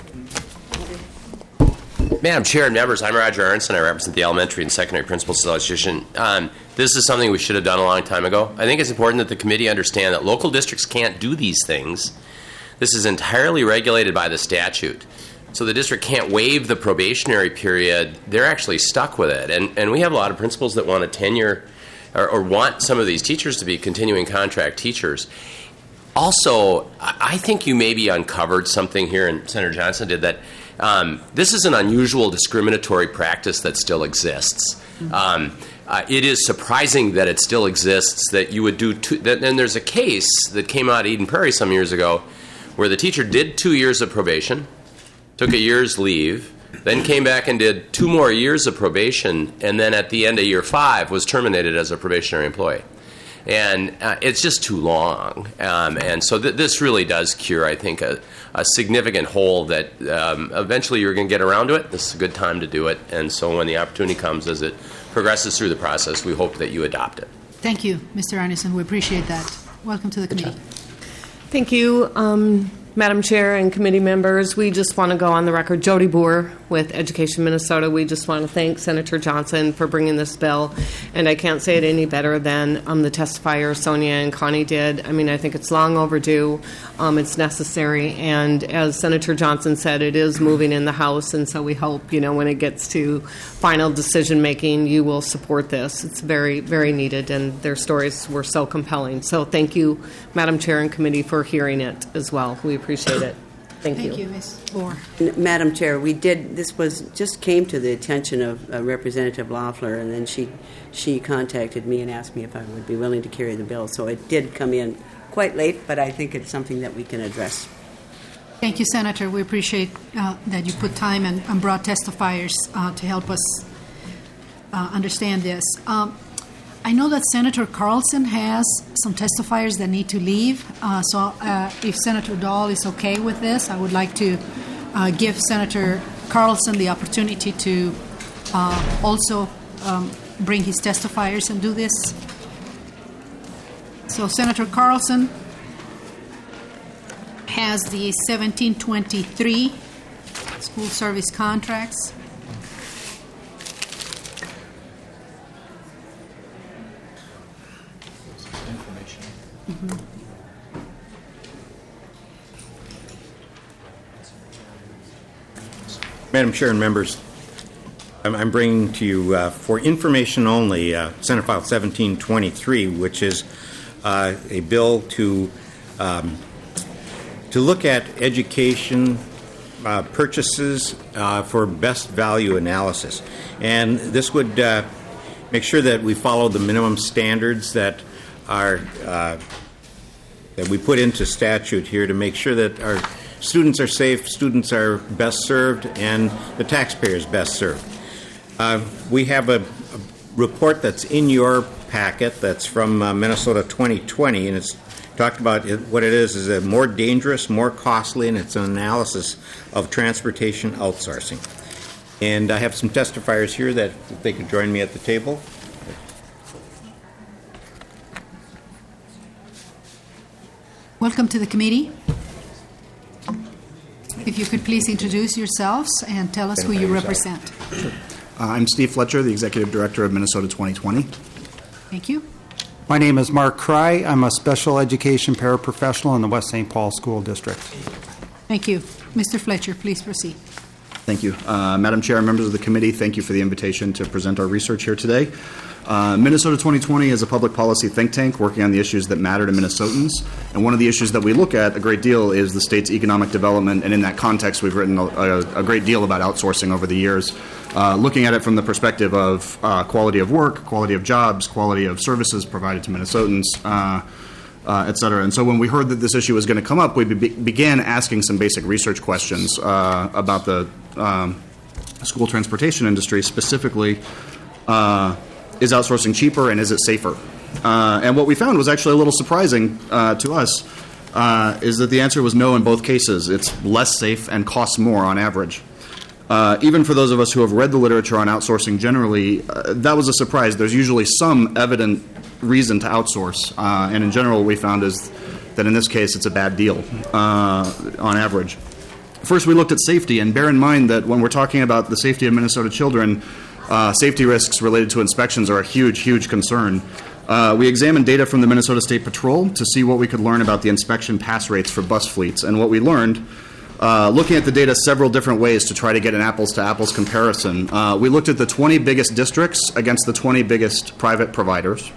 Madam Chair and members, I'm Roger Aronson. I represent the Elementary and Secondary Principals Association. Um, this is something we should have done a long time ago. I think it's important that the committee understand that local districts can't do these things. This is entirely regulated by the statute. So the district can't waive the probationary period. They're actually stuck with it. And, and we have a lot of principals that want a tenure or, or want some of these teachers to be continuing contract teachers. Also, I think you maybe uncovered something here, and Senator Johnson did, that um, this is an unusual discriminatory practice that still exists. Um, uh, it is surprising that it still exists, that you would do two, that, and there's a case that came out of Eden Prairie some years ago where the teacher did two years of probation, took a year's leave, then came back and did two more years of probation, and then at the end of year five was terminated as a probationary employee. And uh, it's just too long. Um, and so th- this really does cure, I think, a, a significant hole that um, eventually you're going to get around to it. This is a good time to do it. And so when the opportunity comes, as it progresses through the process, we hope that you adopt it. Thank you, Mister Anderson. We appreciate that. Welcome to the committee. Thank you, um, Madam Chair and committee members. We just want to go on the record. Jody Boer with Education Minnesota. We just want to thank Senator Johnson for bringing this bill. And I can't say it any better than um, the testifier, Sonia and Connie, did. I mean, I think it's long overdue. Um, it's necessary. And as Senator Johnson said, it is moving in the House. And so we hope, you know, when it gets to final decision making, you will support this. It's very, very needed. And their stories were so compelling. So thank you, Madam Chair and committee, for hearing it as well. We appreciate it. Thank, Thank you. you, Miz Boer. Madam Chair, we did, this was, just came to the attention of uh, Representative Loeffler, and then she, she contacted me and asked me if I would be willing to carry the bill. So it did come in quite late, but I think it's something that we can address. Thank you, Senator. We appreciate uh, that you put time and, and brought testifiers uh, to help us uh, understand this. Um, I know that Senator Carlson has some testifiers that need to leave, uh, so uh, if Senator Dahl is okay with this, I would like to uh, give Senator Carlson the opportunity to uh, also um, bring his testifiers and do this. So Senator Carlson has the seventeen twenty-three school service contracts. Mm-hmm. Madam Chair and members, I'm, I'm bringing to you uh, for information only uh, Senate File seventeen twenty-three, which is uh, a bill to um, to look at education uh, purchases uh, for best value analysis, and this would uh, make sure that we follow the minimum standards that are uh, that we put into statute here to make sure that our students are safe, students are best served, and the taxpayers best served. Uh, we have a, a report that's in your packet that's from uh, Minnesota twenty twenty, and it's talked about it, what it is is a more dangerous, more costly, and it's an analysis of transportation outsourcing. And I have some testifiers here that if they could join me at the table. Welcome to the committee. If you could please introduce yourselves and tell us who you represent. Sure. Uh, I'm Steve Fletcher, the Executive Director of Minnesota twenty twenty. Thank you. My name is Mark Cry. I'm a special education paraprofessional in the West Saint Paul School District. Thank you. Mister Fletcher, please proceed. Thank you. Uh, Madam Chair and members of the committee, thank you for the invitation to present our research here today. Uh, Minnesota twenty twenty is a public policy think tank working on the issues that matter to Minnesotans. And one of the issues that we look at a great deal is the state's economic development. And in that context, we've written a, a, a great deal about outsourcing over the years, uh, looking at it from the perspective of uh, quality of work, quality of jobs, quality of services provided to Minnesotans, uh, uh, et cetera. And so when we heard that this issue was going to come up, we be- began asking some basic research questions uh, about the um, school transportation industry, specifically uh, is outsourcing cheaper and is it safer? Uh, and what we found was actually a little surprising uh, to us, uh, is that the answer was no in both cases. It's less safe and costs more on average. Uh, even for those of us who have read the literature on outsourcing generally, uh, that was a surprise. There's usually some evident reason to outsource. Uh, and in general, what we found is that in this case, it's a bad deal uh, on average. First, we looked at safety, and bear in mind that when we're talking about the safety of Minnesota children, Uh, safety risks related to inspections are a huge, huge concern. Uh, we examined data from the Minnesota State Patrol to see what we could learn about the inspection pass rates for bus fleets. And what we learned, uh, looking at the data several different ways to try to get an apples-to-apples comparison, uh, we looked at the twenty biggest districts against the twenty biggest private providers.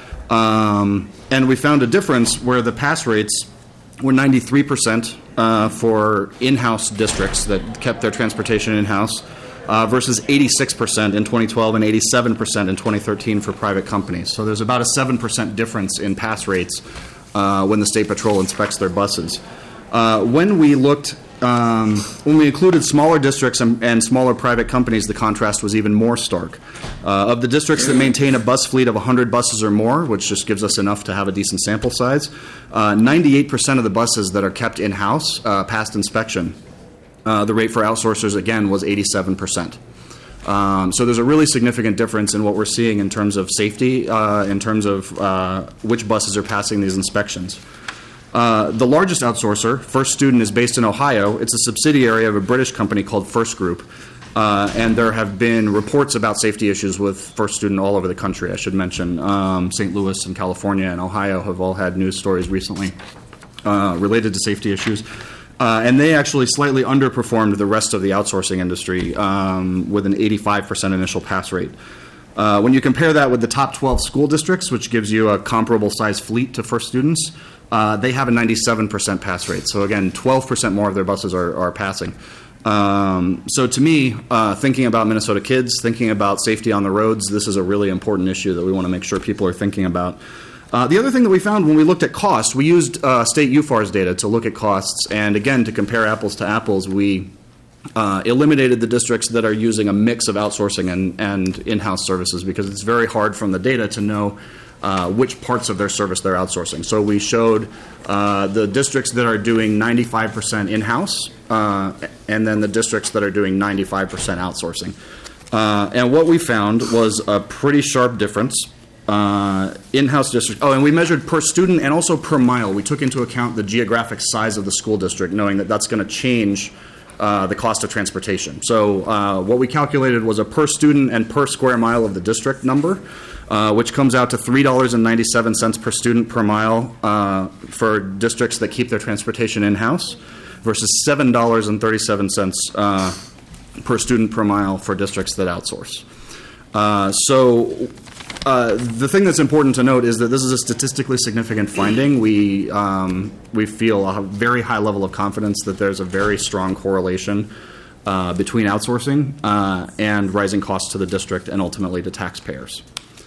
Um, and we found a difference where the pass rates were ninety-three percent uh, for in-house districts that kept their transportation in-house, Uh, versus eighty-six percent in twenty twelve and eighty-seven percent in twenty thirteen for private companies. So there's about a seven percent difference in pass rates uh, when the State Patrol inspects their buses. Uh, when we looked, um, when we included smaller districts and, and smaller private companies, the contrast was even more stark. Uh, of the districts that maintain a bus fleet of one hundred buses or more, which just gives us enough to have a decent sample size, uh, ninety-eight percent of the buses that are kept in-house uh, passed inspection. Uh, the rate for outsourcers, again, was eighty-seven percent. Um, so there's a really significant difference in what we're seeing in terms of safety, uh, in terms of uh, which buses are passing these inspections. Uh, the largest outsourcer, First Student, is based in Ohio. It's a subsidiary of a British company called First Group. Uh, and there have been reports about safety issues with First Student all over the country, I should mention. Um, Saint Louis and California and Ohio have all had news stories recently uh, related to safety issues. Uh, and they actually slightly underperformed the rest of the outsourcing industry um, with an eighty-five percent initial pass rate. Uh, when you compare that with the top twelve school districts, which gives you a comparable size fleet to First Students, uh, they have a ninety-seven percent pass rate. So again, twelve percent more of their buses are, are passing. Um, so to me, uh, thinking about Minnesota kids, thinking about safety on the roads, this is a really important issue that we want to make sure people are thinking about. Uh, the other thing that we found when we looked at cost, we used uh, state U F A R S data to look at costs, and again, to compare apples to apples, we uh, eliminated the districts that are using a mix of outsourcing and, and in-house services, because it's very hard from the data to know uh, which parts of their service they're outsourcing. So we showed uh, the districts that are doing ninety-five percent in-house, uh, and then the districts that are doing ninety-five percent outsourcing. Uh, and what we found was a pretty sharp difference. Uh, in-house district. Oh, and we measured per student and also per mile. We took into account the geographic size of the school district, knowing that that's going to change uh, the cost of transportation. So uh, what we calculated was a per student and per square mile of the district number, uh, which comes out to three dollars and ninety-seven cents per student per mile uh, for districts that keep their transportation in-house, versus seven dollars and thirty-seven cents uh, per student per mile for districts that outsource. Uh, so Uh, the thing that's important to note is that this is a statistically significant finding. We um, we feel a very high level of confidence that there's a very strong correlation uh, between outsourcing uh, and rising costs to the district and ultimately to taxpayers.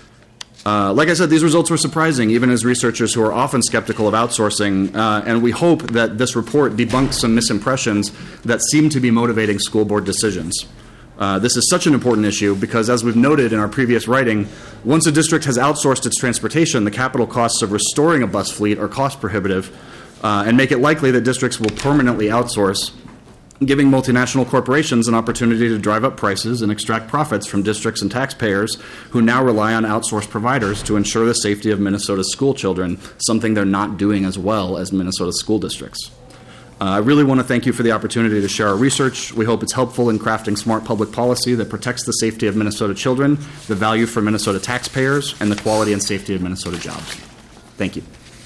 Uh, like I said, these results were surprising, even as researchers who are often skeptical of outsourcing, uh, and we hope that this report debunks some misimpressions that seem to be motivating school board decisions. Uh, this is such an important issue because, as we've noted in our previous writing, once a district has outsourced its transportation, the capital costs of restoring a bus fleet are cost prohibitive uh, and make it likely that districts will permanently outsource, giving multinational corporations an opportunity to drive up prices and extract profits from districts and taxpayers who now rely on outsourced providers to ensure the safety of Minnesota's school children, something they're not doing as well as Minnesota school districts. Uh, I really want to thank you for the opportunity to share our research. We hope it's helpful in crafting smart public policy that protects the safety of Minnesota children, the value for Minnesota taxpayers, and the quality and safety of Minnesota jobs. Thank you.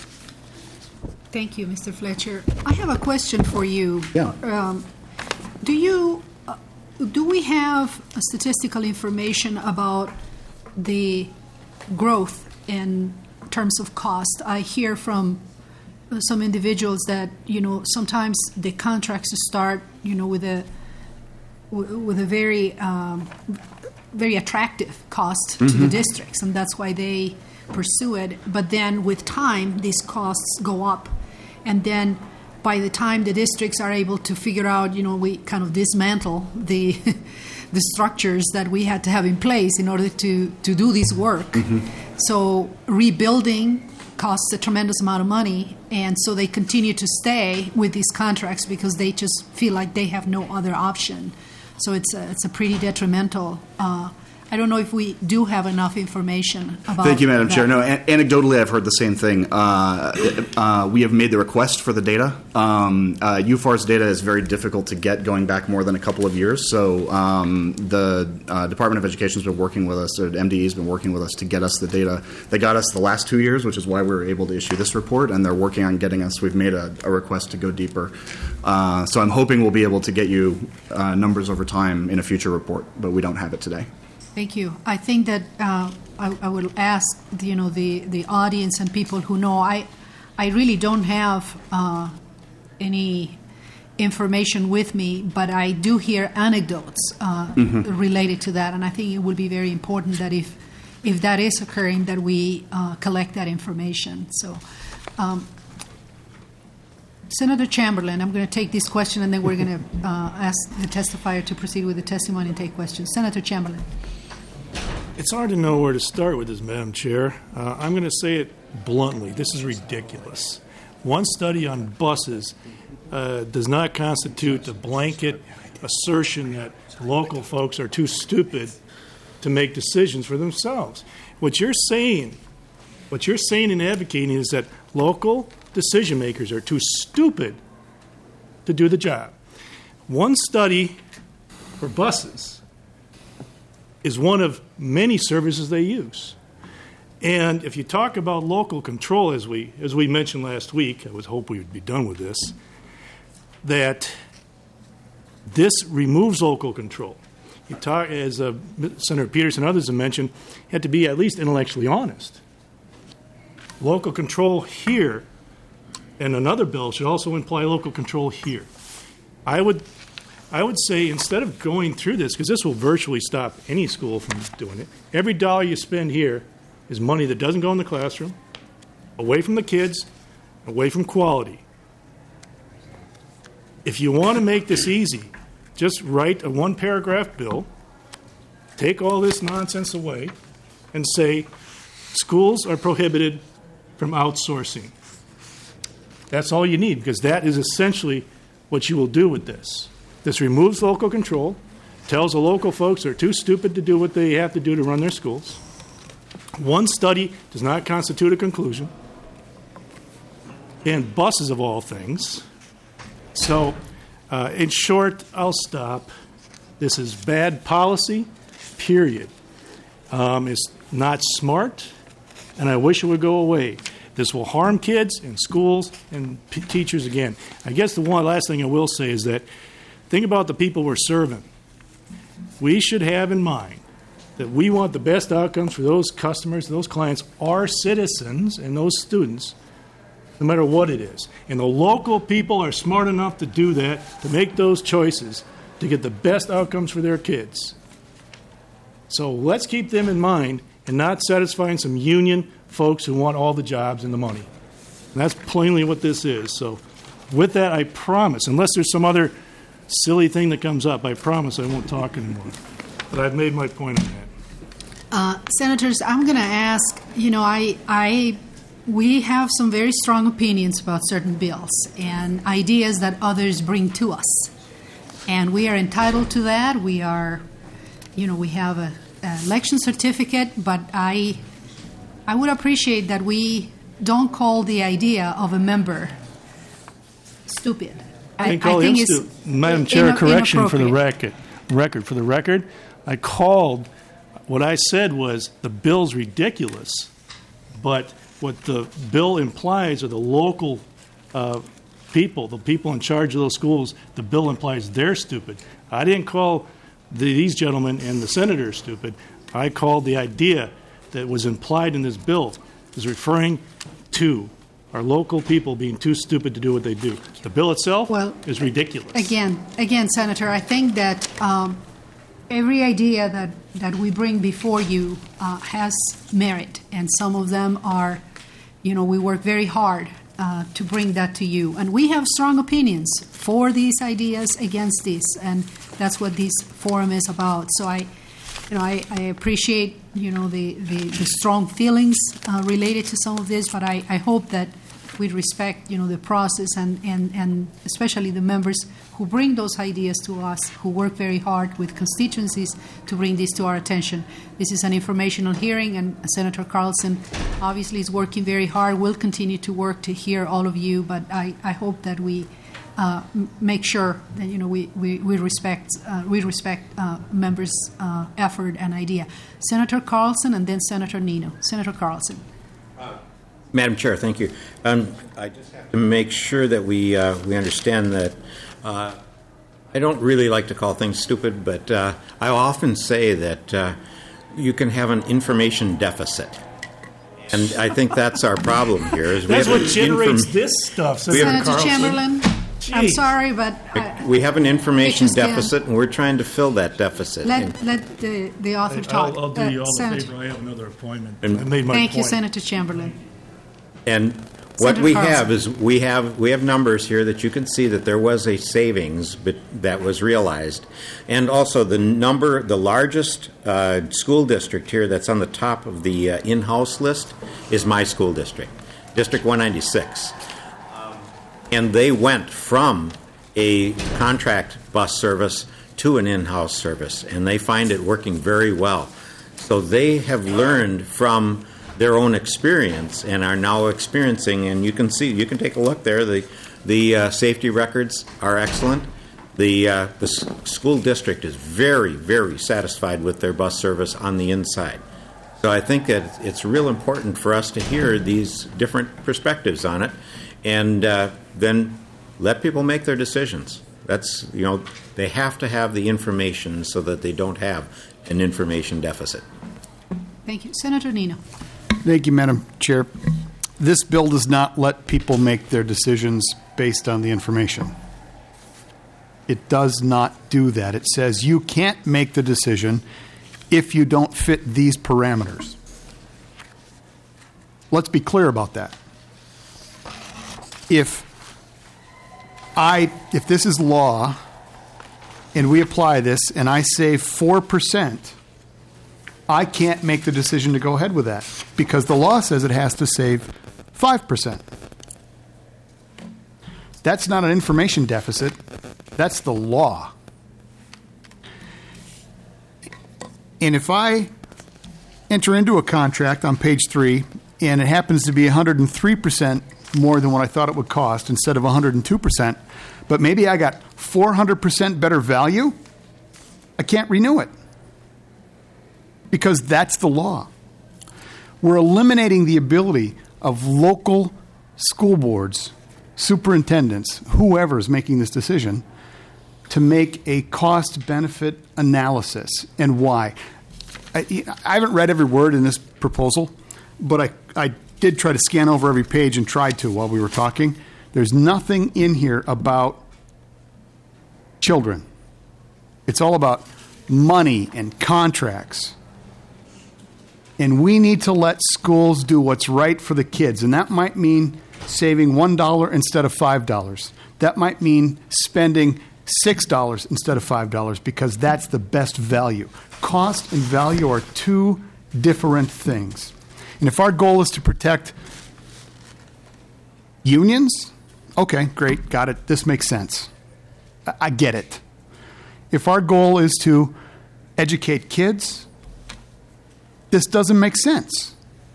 Thank you, Mister Fletcher. I have a question for you. Yeah. Um, do you uh, do we have uh, statistical information about the growth in terms of cost? I hear from uh, some individuals that, you know, sometimes the contracts start, you know, with a w- with a very um, very attractive cost to the districts, and that's why they pursue it. But then with time, these costs go up, and then by the time the districts are able to figure out, you know, we kind of dismantle the the structures that we had to have in place in order to, to do this work. Mm-hmm. So rebuilding costs a tremendous amount of money, and so they continue to stay with these contracts because they just feel like they have no other option. So it's a, it's a pretty detrimental. Uh, I don't know if we do have enough information about Thank you, Madam that. Chair. No, an- anecdotally, I've heard the same thing. Uh, uh, we have made the request for the data. Um, uh, U F A R's data is very difficult to get going back more than a couple of years. So um, the uh, Department of Education has been working with us, or M D E has been working with us to get us the data. They got us the last two years, which is why we were able to issue this report, and they're working on getting us. We've made a, a request to go deeper. Uh, so I'm hoping we'll be able to get you uh, numbers over time in a future report, but we don't have it today. Thank you. I think that uh, I, I will ask, you know, the, the audience and people who know. I, I really don't have uh, any information with me, but I do hear anecdotes uh, mm-hmm. related to that, and I think it would be very important that if, if that is occurring, that we uh, collect that information. So, um, Senator Chamberlain, I'm going to take this question, and then we're going to uh, ask the testifier to proceed with the testimony and take questions. Senator Chamberlain. It's hard to know where to start with this, Madam Chair. Uh, I'm going to say it bluntly. This is ridiculous. One study on buses uh, does not constitute a blanket assertion that local folks are too stupid to make decisions for themselves. What you're saying, what you're saying and advocating is that local decision makers are too stupid to do the job. One study for buses is one of many services they use. And if you talk about local control, as we as we mentioned last week, I was hoping we would be done with this, that this removes local control. You talk, as uh, Senator Peterson and others have mentioned, you have to be at least intellectually honest. Local control here and another bill should also imply local control here. I would I would say instead of going through this, because this will virtually stop any school from doing it, every dollar you spend here is money that doesn't go in the classroom, away from the kids, away from quality. If you want to make this easy, just write a one-paragraph bill, take all this nonsense away, and say schools are prohibited from outsourcing. That's all you need, because that is essentially what you will do with this. This removes local control, tells the local folks they're too stupid to do what they have to do to run their schools. One study does not constitute a conclusion. And buses, of all things. So, uh, in short, I'll stop. This is bad policy, period. Um, it's not smart, and I wish it would go away. This will harm kids and schools and p- teachers again. I guess the one last thing I will say is that think about the people we're serving. We should have in mind that we want the best outcomes for those customers, those clients, our citizens, and those students, no matter what it is. And the local people are smart enough to do that, to make those choices, to get the best outcomes for their kids. So let's keep them in mind and not satisfying some union folks who want all the jobs and the money. And that's plainly what this is. So with that, I promise, unless there's some other silly thing that comes up, I promise I won't talk anymore. But I've made my point on that. Uh, Senators, I'm going to ask, you know, I, I, we have some very strong opinions about certain bills and ideas that others bring to us. And we are entitled to that. We are, you know, we have a, an election certificate, but I, I would appreciate that we don't call the idea of a member stupid. I, I call I think him stu- Madam Chair, in, correction for the record. Record for the record, I called. What I said was the bill's ridiculous, but what the bill implies are the local uh, people, the people in charge of those schools. The bill implies they're stupid. I didn't call the, these gentlemen and the senator are stupid. I called the idea that was implied in this bill is referring to our local people being too stupid to do what they do. The bill itself well, is ridiculous. Again, again, Senator, I think that um, every idea that, that we bring before you uh, has merit, and some of them are, you know, we work very hard uh, to bring that to you. And we have strong opinions for these ideas, against this, and that's what this forum is about. So I, you know, I, I appreciate, you know, the, the, the strong feelings uh, related to some of this, but I, I hope that we respect, you know, the process and, and, and especially the members who bring those ideas to us, who work very hard with constituencies to bring this to our attention. This is an informational hearing, and Senator Carlson obviously is working very hard, will continue to work to hear all of you, but I, I hope that we uh, m- make sure that, you know, we, we, we respect, uh, we respect uh, members' uh, effort and idea. Senator Carlson and then Senator Nino. Senator Carlson. Madam Chair, thank you. Um, I just have to make sure that we uh, we understand that uh, I don't really like to call things stupid, but uh, I often say that uh, you can have an information deficit. And I think that's our problem here. Is that's we have what generates inform- this stuff, Senator Senator Carlson. Chamberlain, Jeez. I'm sorry, but I, We have an information just can't. deficit, and we're trying to fill that deficit. let And- let the, the author talk. I'll, I'll do you Uh, all Senator. a favor. I have another appointment. And- I made my Thank point. you, Senator Chamberlain. And what Senator we Carlson. have is we have we have numbers here that you can see that there was a savings but that was realized, and also the number, the largest uh, school district here that's on the top of the uh, in-house list is my school district, District one ninety-six, um, and they went from a contract bus service to an in-house service, and they find it working very well. So they have learned from their own experience and are now experiencing, and you can see, you can take a look there, the the uh, safety records are excellent. The, uh, the s- school district is very, very satisfied with their bus service on the inside. So I think that it's real important for us to hear these different perspectives on it, and uh, then let people make their decisions. That's, you know, they have to have the information so that they don't have an information deficit. Thank you. Senator Nino. Thank you, Madam Chair. This bill does not let people make their decisions based on the information. It does not do that. It says you can't make the decision if you don't fit these parameters. Let's be clear about that. If I, if this is law and we apply this and I save four percent, I can't make the decision to go ahead with that because the law says it has to save five percent. That's not an information deficit. That's the law. And if I enter into a contract on page three and it happens to be one hundred three percent more than what I thought it would cost instead of one hundred two percent, but maybe I got four hundred percent better value, I can't renew it. Because that's the law. We're eliminating the ability of local school boards, superintendents, whoever is making this decision, to make a cost-benefit analysis. And why? I, I haven't read every word in this proposal, but I, I did try to scan over every page and tried to while we were talking. There's nothing in here about children. It's all about money and contracts. And we need to let schools do what's right for the kids. And that might mean saving one dollar instead of five dollars. That might mean spending six dollars instead of five dollars because that's the best value. Cost and value are two different things. And if our goal is to protect unions, okay, great, got it. This makes sense. I, I get it. If our goal is to educate kids, this doesn't make sense.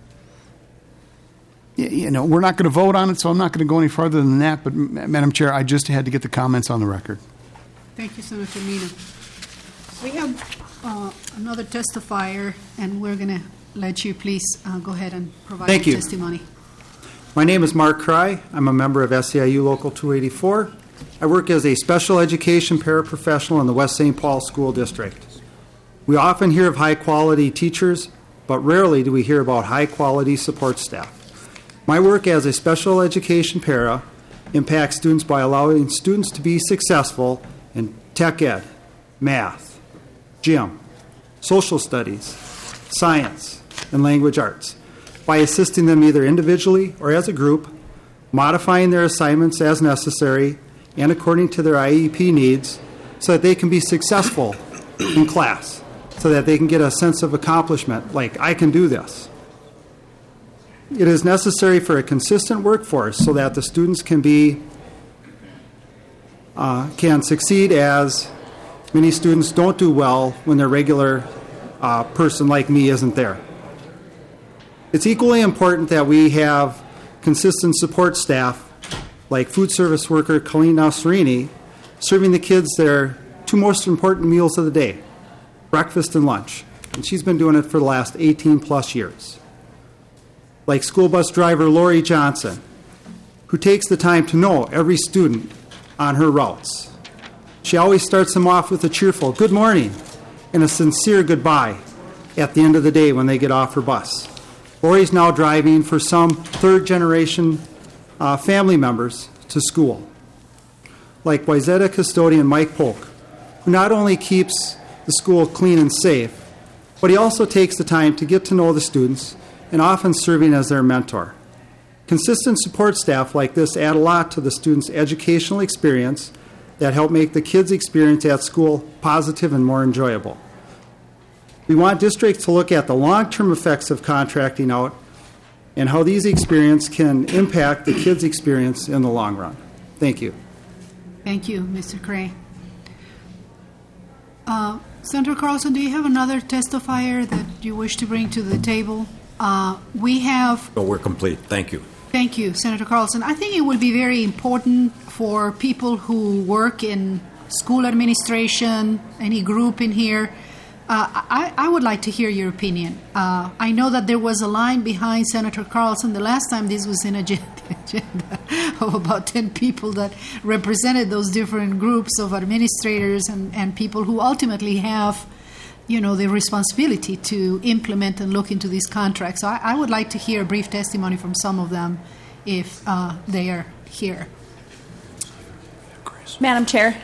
You know, we're not going to vote on it, so I'm not going to go any farther than that. But, Madam Chair, I just had to get the comments on the record. Thank you, Senator Nino. We have uh, another testifier, and we're going to let you please uh, go ahead and provide Thank your you. testimony. My name is Mark Cry. I'm a member of S E I U Local two eighty-four. I work as a special education paraprofessional in the West Saint Paul School District. We often hear of high-quality teachers, but rarely do we hear about high-quality support staff. My work as a special education para impacts students by allowing students to be successful in tech ed, math, gym, social studies, science, and language arts, by assisting them either individually or as a group, modifying their assignments as necessary and according to their I E P needs so that they can be successful in class, so that they can get a sense of accomplishment, like, I can do this. It is necessary for a consistent workforce so that the students can be uh, can succeed, as many students don't do well when their regular uh, person like me isn't there. It's equally important that we have consistent support staff like food service worker Colleen Nasserini serving the kids their two most important meals of the day, breakfast and lunch. And she's been doing it for the last eighteen plus years. Like school bus driver Lori Johnson, who takes the time to know every student on her routes. She always starts them off with a cheerful good morning and a sincere goodbye at the end of the day when they get off her bus. Lori's now driving for some third-generation uh, family members to school. Like Wayzata custodian Mike Polk, who not only keeps the school clean and safe, but he also takes the time to get to know the students and often serving as their mentor. Consistent support staff like this add a lot to the students' educational experience that help make the kids' experience at school positive and more enjoyable. We want districts to look at the long-term effects of contracting out and how these experiences can impact the kids' experience in the long run. Thank you. Thank you, Mister Cray. Uh, Senator Carlson, do you have another testifier that you wish to bring to the table? Uh, we have... Oh, we're complete. Thank you. Thank you, Senator Carlson. I think it would be very important for people who work in school administration, any group in here. Uh, I, I would like to hear your opinion. Uh, I know that there was a line behind Senator Carlson the last time this was in agenda, agenda of about ten people that represented those different groups of administrators and, and people who ultimately have, you know, the responsibility to implement and look into these contracts. So I, I would like to hear a brief testimony from some of them if uh, they are here. Madam Chair.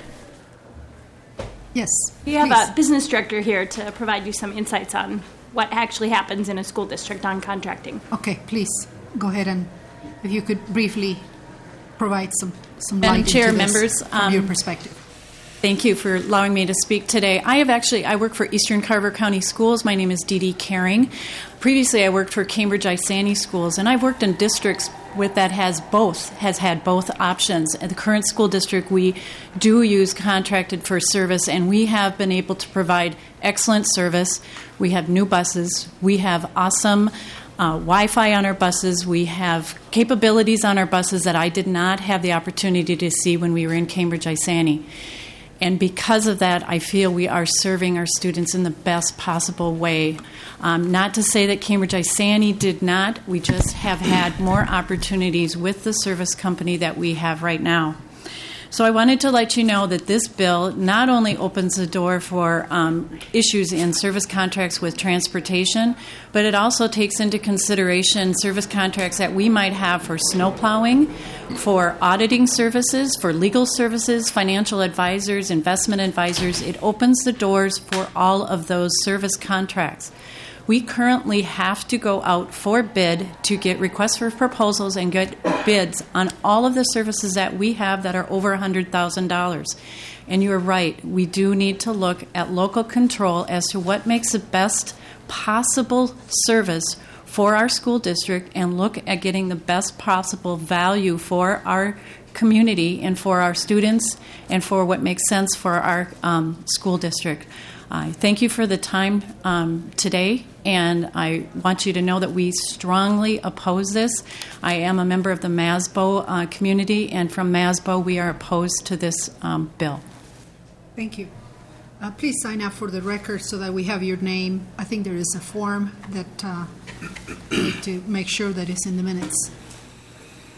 Yes. We have please. a business director here to provide you some insights on what actually happens in a school district on contracting. Okay, please go ahead, and if you could briefly provide some, some Madam light Chair, into this members, from um, your perspective. Thank you for allowing me to speak today. I have actually, I work for Eastern Carver County Schools. My name is Dee Dee Caring. Previously, I worked for Cambridge Isani Schools, and I've worked in districts with that has both, has had both options. At the current school district, we do use contracted for service, and we have been able to provide excellent service. We have new buses. We have awesome Uh, Wi-Fi on our buses. We have capabilities on our buses that I did not have the opportunity to see when we were in Cambridge Isani. And because of that, I feel we are serving our students in the best possible way. Um, not to say that Cambridge Isani did not. We just have had more opportunities with the service company that we have right now. So I wanted to let you know that this bill not only opens the door for um, issues in service contracts with transportation, but it also takes into consideration service contracts that we might have for snow plowing, for auditing services, for legal services, financial advisors, investment advisors. It opens the doors for all of those service contracts. We currently have to go out for bid to get requests for proposals and get bids on all of the services that we have that are over one hundred thousand dollars. And you're right, we do need to look at local control as to what makes the best possible service for our school district and look at getting the best possible value for our community and for our students and for what makes sense for our um, school district. I thank you for the time um, today, and I want you to know that we strongly oppose this. I am a member of the MASBO uh, community, and from MASBO, we are opposed to this um, bill. Thank you. Uh, please sign up for the record so that we have your name. I think there is a form that uh, we need to make sure that it's in the minutes.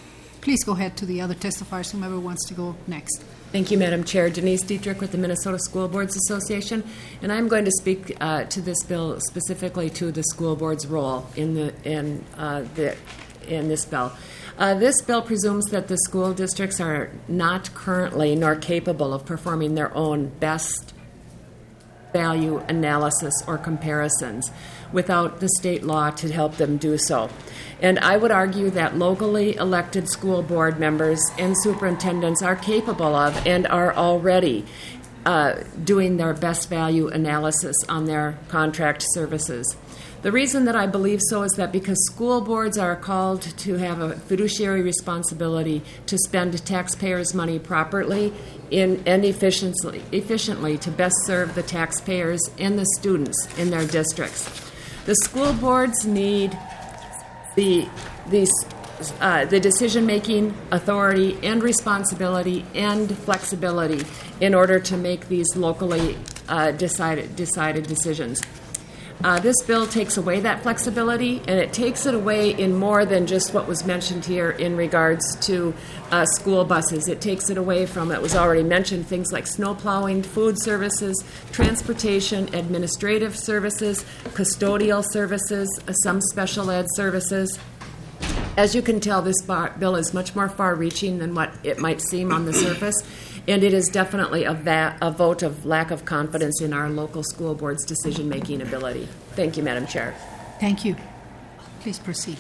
please go ahead to the other testifiers, whomever wants to go next. Thank you, Madam Chair. Denise Dietrich with the Minnesota School Boards Association, and I'm going to speak uh, to this bill specifically to the school board's role in the in uh, the in this bill. Uh, this bill presumes that the school districts are not currently nor capable of performing their own best value analysis or comparisons without the state law to help them do so. And I would argue that locally elected school board members and superintendents are capable of and are already uh, doing their best value analysis on their contract services. The reason that I believe so is that because school boards are called to have a fiduciary responsibility to spend taxpayers' money properly in, and efficiently, efficiently to best serve the taxpayers and the students in their districts. The school boards need the, the, uh, the decision-making authority and responsibility and flexibility in order to make these locally uh, decided, decided decisions. Uh, this bill takes away that flexibility, and it takes it away in more than just what was mentioned here in regards to uh, school buses. It takes it away from, it was already mentioned, things like snow plowing, food services, transportation, administrative services, custodial services, uh, some special ed services. As you can tell, this bar- bill is much more far-reaching than what it might seem on the surface. And it is definitely a, va- a vote of lack of confidence in our local school board's decision-making ability. Thank you, Madam Chair. Thank you. Please proceed.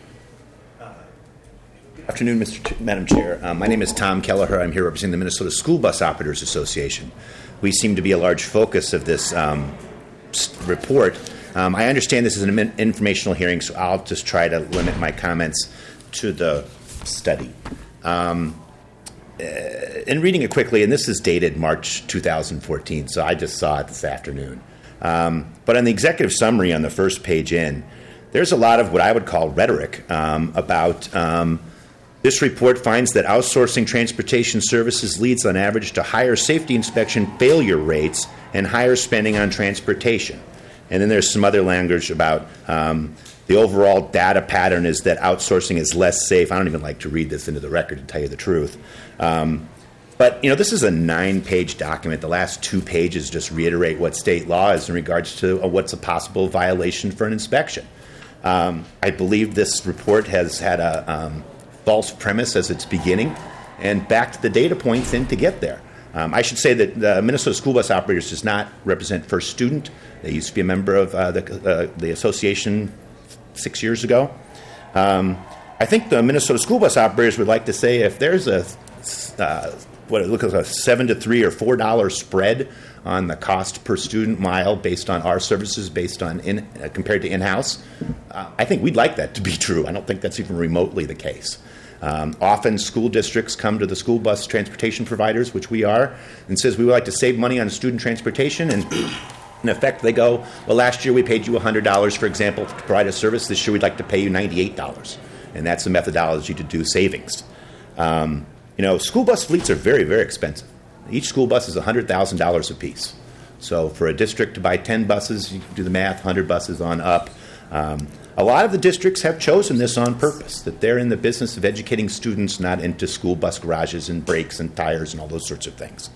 Good afternoon, Mister Ch- Madam Chair. Um, my name is Tom Kelleher. I'm here representing the Minnesota School Bus Operators Association. We seem to be a large focus of this um, report. Um, I understand this is an informational hearing, so I'll just try to limit my comments to the study. Um, Uh, in reading it quickly, and this is dated March two thousand fourteen, so I just saw it this afternoon. Um, but on the executive summary on the first page in, there's a lot of what I would call rhetoric um, about um, this report finds that outsourcing transportation services leads on average to higher safety inspection failure rates and higher spending on transportation. And then there's some other language about um, the overall data pattern is that outsourcing is less safe. I don't even like to read this into the record, to tell you the truth. Um, but, you know, this is a nine-page document. The last two pages just reiterate what state law is in regards to uh, what's a possible violation for an inspection. Um, I believe this report has had a um, false premise as its beginning and backed the data points in to get there. Um, I should say that the Minnesota School Bus Operators does not represent First Student. They used to be a member of uh, the, uh, the association six years ago. Um, I think the Minnesota School Bus Operators would like to say if there's a uh, what it looks like a seven to three or four dollar spread on the cost per student mile based on our services, based on in, uh, compared to in-house, uh, I think we'd like that to be true. I don't think that's even remotely the case. Um, often school districts come to the school bus transportation providers, which we are, and says we would like to save money on student transportation, and in effect they go, well, last year we paid you one hundred dollars, for example, to provide a service. This year we'd like to pay you ninety-eight dollars, and that's the methodology to do savings. Um, you know, school bus fleets are very, very expensive. Each school bus is one hundred thousand dollars apiece. So for a district to buy ten buses, you can do the math, one hundred buses on up. Um, a lot of the districts have chosen this on purpose, that they're in the business of educating students, not into school bus garages and brakes and tires and all those sorts of things.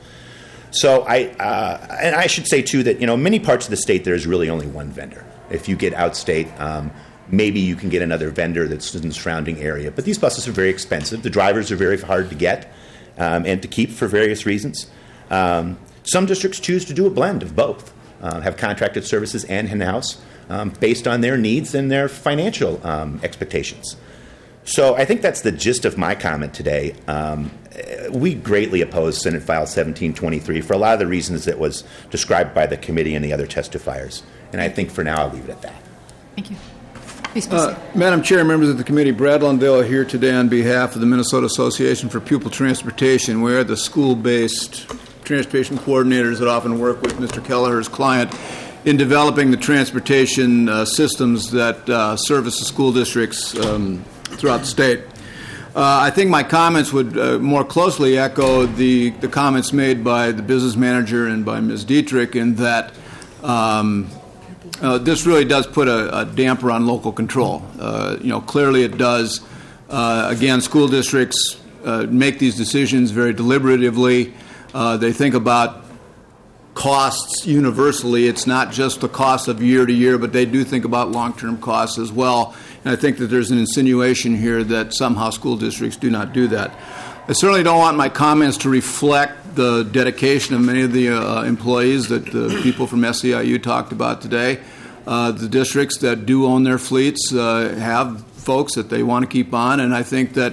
So I, uh, and I should say, too, that, you know, many parts of the state there is really only one vendor. If you get outstate, um, maybe you can get another vendor that's in the surrounding area. But these buses are very expensive. The drivers are very hard to get um, and to keep for various reasons. Um, some districts choose to do a blend of both, uh, have contracted services and in-house, um, based on their needs and their financial um, expectations. So I think that's the gist of my comment today. Um, we greatly oppose Senate File seventeen twenty-three for a lot of the reasons that was described by the committee and the other testifiers. And I think for now I'll leave it at that. Thank you. Please uh, Madam Chair, members of the committee, Brad Lundell here today on behalf of the Minnesota Association for Pupil Transportation. We are the school-based transportation coordinators that often work with Mister Kelleher's client in developing the transportation uh, systems that uh, service the school districts um, throughout the state. Uh, I think my comments would uh, more closely echo the, the comments made by the business manager and by Miz Dietrich, in that um, uh, this really does put a, a damper on local control. Uh, you know, clearly it does Uh, again, school districts uh, make these decisions very deliberatively. Uh, they think about costs universally. It's not just the cost of year to year, but they do think about long-term costs as well. And I think that there's an insinuation here that somehow school districts do not do that. I certainly don't want my comments to reflect the dedication of many of the uh, employees that the people from S E I U talked about today. Uh, the districts that do own their fleets uh, have folks that they want to keep on, and I think that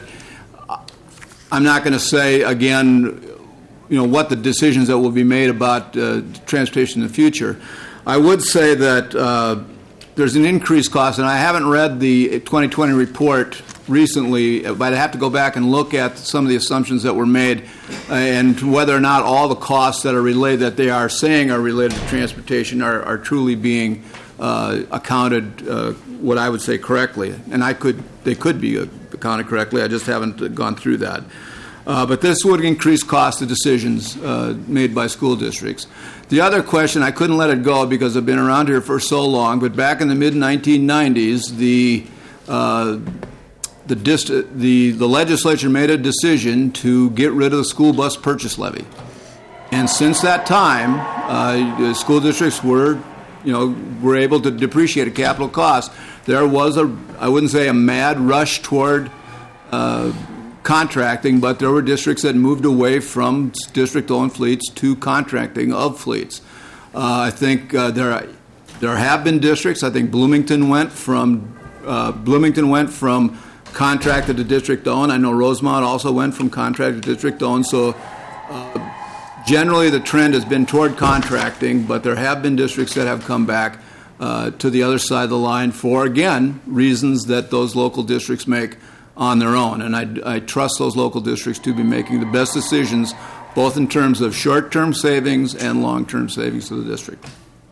I'm not going to say, again, you know, what the decisions that will be made about uh, transportation in the future. I would say that uh, there's an increased cost, and I haven't read the twenty twenty report recently, but I have to go back and look at some of the assumptions that were made uh, and whether or not all the costs that are related, that they are saying are related to transportation, are, are truly being uh, accounted, uh, what I would say, correctly. And I could, they could be accounted correctly. I just haven't gone through that. Uh, but this would increase cost of decisions uh, made by school districts. The other question, I couldn't let it go because I've been around here for so long, but back in the mid nineteen nineties, the uh, the, dist- the the legislature made a decision to get rid of the school bus purchase levy. And since that time, uh, school districts were, you know, were able to depreciate a capital cost. There was a, I wouldn't say a mad rush toward uh, contracting, but there were districts that moved away from district-owned fleets to contracting of fleets. Uh, I think uh, there are, there have been districts. I think Bloomington went from uh, Bloomington went from contracted to district-owned. I know Rosemont also went from contracted to district-owned. So uh, generally, the trend has been toward contracting, but there have been districts that have come back uh, to the other side of the line for, again, reasons that those local districts make on their own. And I, I trust those local districts to be making the best decisions, both in terms of short-term savings and long-term savings to the district.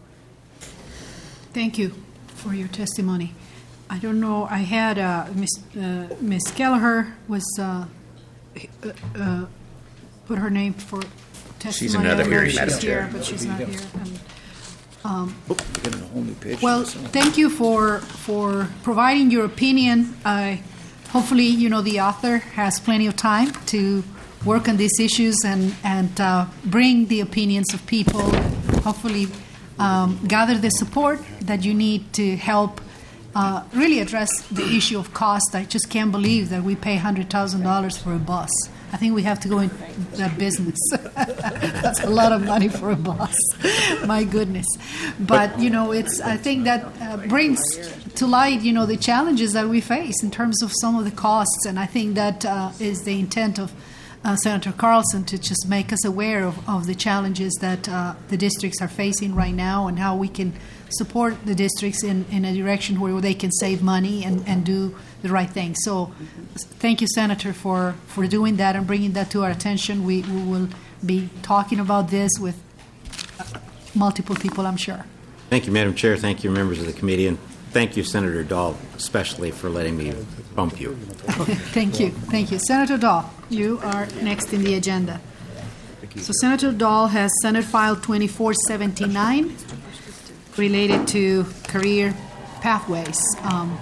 Thank you for your testimony. I don't know, I had uh, Miz Uh, Miz Kelleher was uh, uh, uh, put her name for testimony. She's another hearing, she's Madam Chair. here, but she's not here. And, um, Oh, we're getting a whole new page. well, thank you for for providing your opinion. Uh, hopefully, you know, the author has plenty of time to work on these issues and and uh, bring the opinions of people. Hopefully, um, gather the support that you need to help uh, really address the issue of cost. I just can't believe that we pay one hundred thousand dollars for a bus. I think we have to go in that business. That's a lot of money for a bus. My goodness. But, you know, it's. I think that uh, brings to light, you know, the challenges that we face in terms of some of the costs. And I think that uh, is the intent of uh, Senator Carlson, to just make us aware of, of the challenges that uh, the districts are facing right now and how we can support the districts in, in a direction where they can save money and, and do the right thing. So thank you, Senator, for, for doing that and bringing that to our attention. We, we will be talking about this with multiple people, I'm sure. Thank you, Madam Chair. Thank you, members of the committee. And thank you, Senator Dahl, especially for letting me bump you. Thank you. Thank you. Senator Dahl, you are next in the agenda. So Senator Dahl has Senate File twenty-four seventy-nine related to career pathways. Um,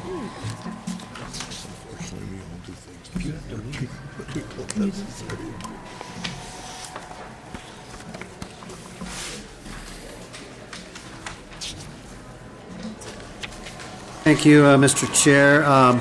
Thank you, uh, Mister Chair. Um,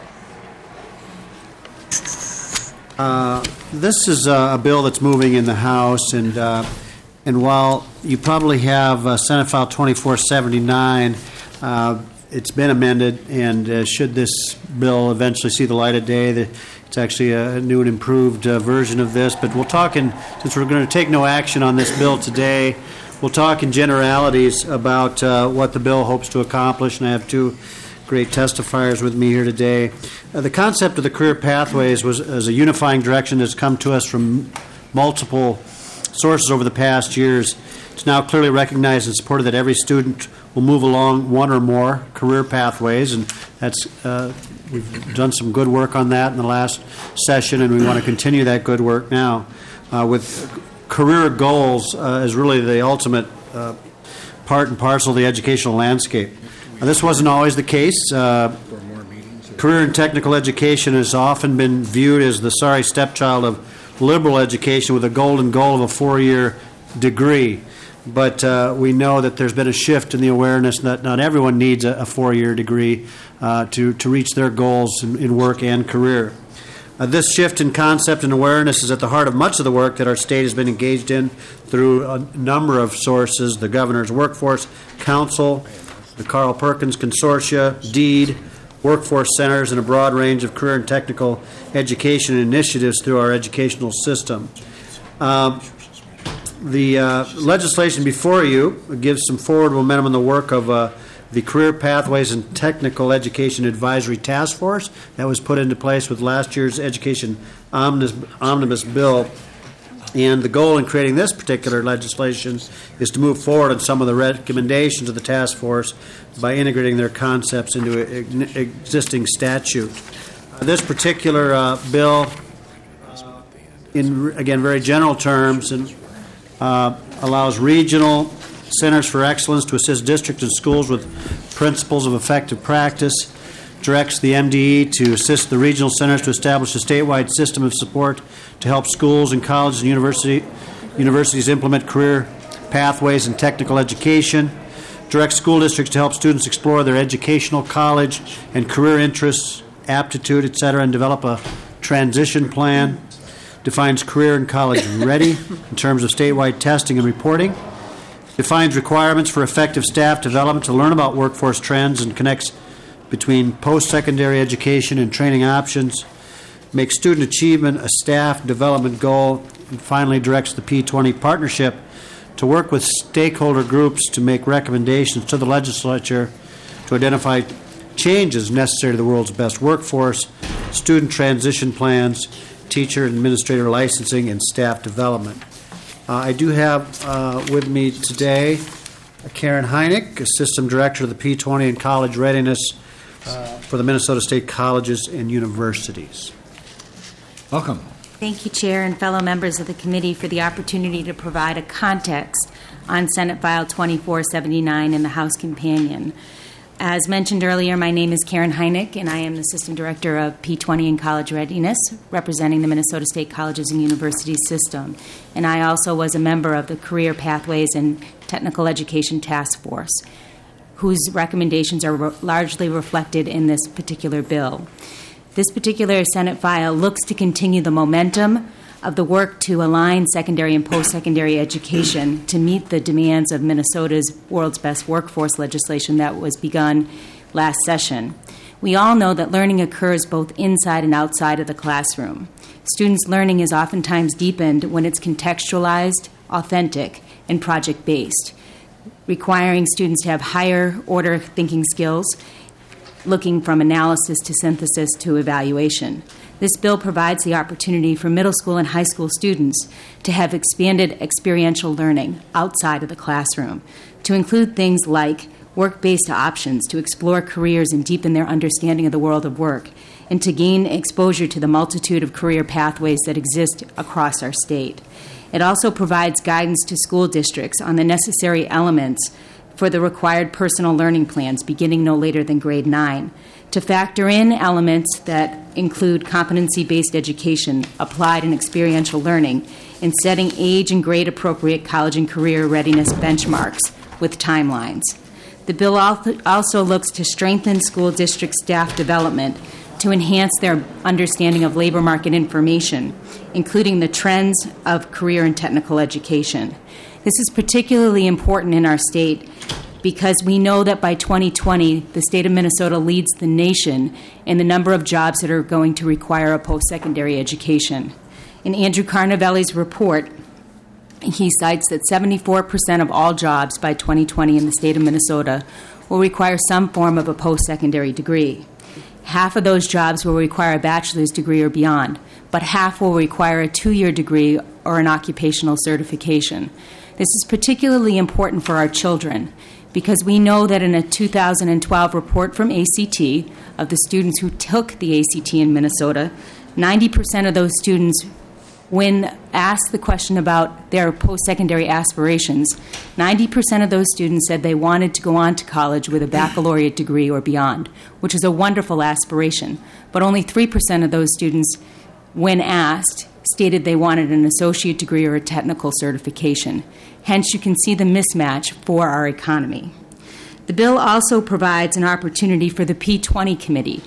uh, this is uh, a bill that's moving in the House, and uh, and while you probably have uh, Senate File twenty-four seventy-nine, uh, it's been amended, and uh, should this bill eventually see the light of day, the, it's actually a new and improved uh, version of this. But we'll talk in, since we're going to take no action on this bill today, we'll talk in generalities about uh, what the bill hopes to accomplish, and I have two great testifiers with me here today. Uh, the concept of the career pathways was as a unifying direction that's come to us from multiple sources over the past years. It's now clearly recognized and supported that every student will move along one or more career pathways, and that's uh, we've done some good work on that in the last session, and we want to continue that good work now. Uh, with career goals uh, is really the ultimate uh, part and parcel of the educational landscape. Now, this wasn't always the case. Uh, career and technical education has often been viewed as the sorry stepchild of liberal education with a golden goal of a four-year degree. But uh, we know that there's been a shift in the awareness that not everyone needs a, a four-year degree uh, to, to reach their goals in, in work and career. Uh, this shift in concept and awareness is at the heart of much of the work that our state has been engaged in through a number of sources: the Governor's Workforce Council, the Carl Perkins Consortia, DEED, workforce centers, and a broad range of career and technical education initiatives through our educational system. Um, The uh, legislation before you gives some forward momentum in the work of uh, the Career Pathways and Technical Education Advisory Task Force that was put into place with last year's Education Omnibus, Omnibus Bill. And the goal in creating this particular legislation is to move forward on some of the recommendations of the task force by integrating their concepts into an existing statute. Uh, this particular uh, bill, uh, in, again, very general terms, and Uh, allows regional centers for excellence to assist districts and schools with principles of effective practice, directs the M D E to assist the regional centers to establish a statewide system of support to help schools and colleges and university, universities implement career pathways and technical education, directs school districts to help students explore their educational, college, and career interests, aptitude, et cetera, and develop a transition plan, defines career and college ready in terms of statewide testing and reporting, defines requirements for effective staff development to learn about workforce trends and connects between post-secondary education and training options, makes student achievement a staff development goal, and finally directs the P twenty partnership to work with stakeholder groups to make recommendations to the legislature to identify changes necessary to the world's best workforce, student transition plans, teacher and administrator licensing, and staff development. Uh, I do have uh, with me today Karen Heineck, System Director of the P twenty and College Readiness uh, for the Minnesota State Colleges and Universities. Welcome. Thank you, Chair and fellow members of the committee, for the opportunity to provide a context on Senate File twenty-four seventy-nine and the House Companion. As mentioned earlier, my name is Karen Heineck, and I am the System Director of P twenty and College Readiness, representing the Minnesota State Colleges and Universities system. And I also was a member of the Career Pathways and Technical Education Task Force, whose recommendations are re- largely reflected in this particular bill. This particular Senate file looks to continue the momentum of the work to align secondary and post-secondary education to meet the demands of Minnesota's World's Best Workforce legislation that was begun last session. We all know that learning occurs both inside and outside of the classroom. Students' learning is oftentimes deepened when it's contextualized, authentic, and project-based, requiring students to have higher-order thinking skills, looking from analysis to synthesis to evaluation. This bill provides the opportunity for middle school and high school students to have expanded experiential learning outside of the classroom, to include things like work-based options to explore careers and deepen their understanding of the world of work, and to gain exposure to the multitude of career pathways that exist across our state. It also provides guidance to school districts on the necessary elements for the required personal learning plans beginning no later than grade nine, to factor in elements that include competency-based education, applied and experiential learning, and setting age and grade-appropriate college and career readiness benchmarks with timelines. The bill also looks to strengthen school district staff development to enhance their understanding of labor market information, including the trends of career and technical education. This is particularly important in our state because we know that by twenty twenty, the state of Minnesota leads the nation in the number of jobs that are going to require a post-secondary education. In Andrew Carnavelli's report, he cites that seventy-four percent of all jobs by twenty twenty in the state of Minnesota will require some form of a post-secondary degree. Half of those jobs will require a bachelor's degree or beyond, but half will require a two-year degree or an occupational certification. This is particularly important for our children because we know that in a two thousand twelve report from A C T of the students who took the A C T in Minnesota, ninety percent of those students when asked the question about their post-secondary aspirations, ninety percent of those students said they wanted to go on to college with a baccalaureate degree or beyond, which is a wonderful aspiration. But only three percent of those students, when asked, stated they wanted an associate degree or a technical certification. Hence, you can see the mismatch for our economy. The bill also provides an opportunity for the P twenty committee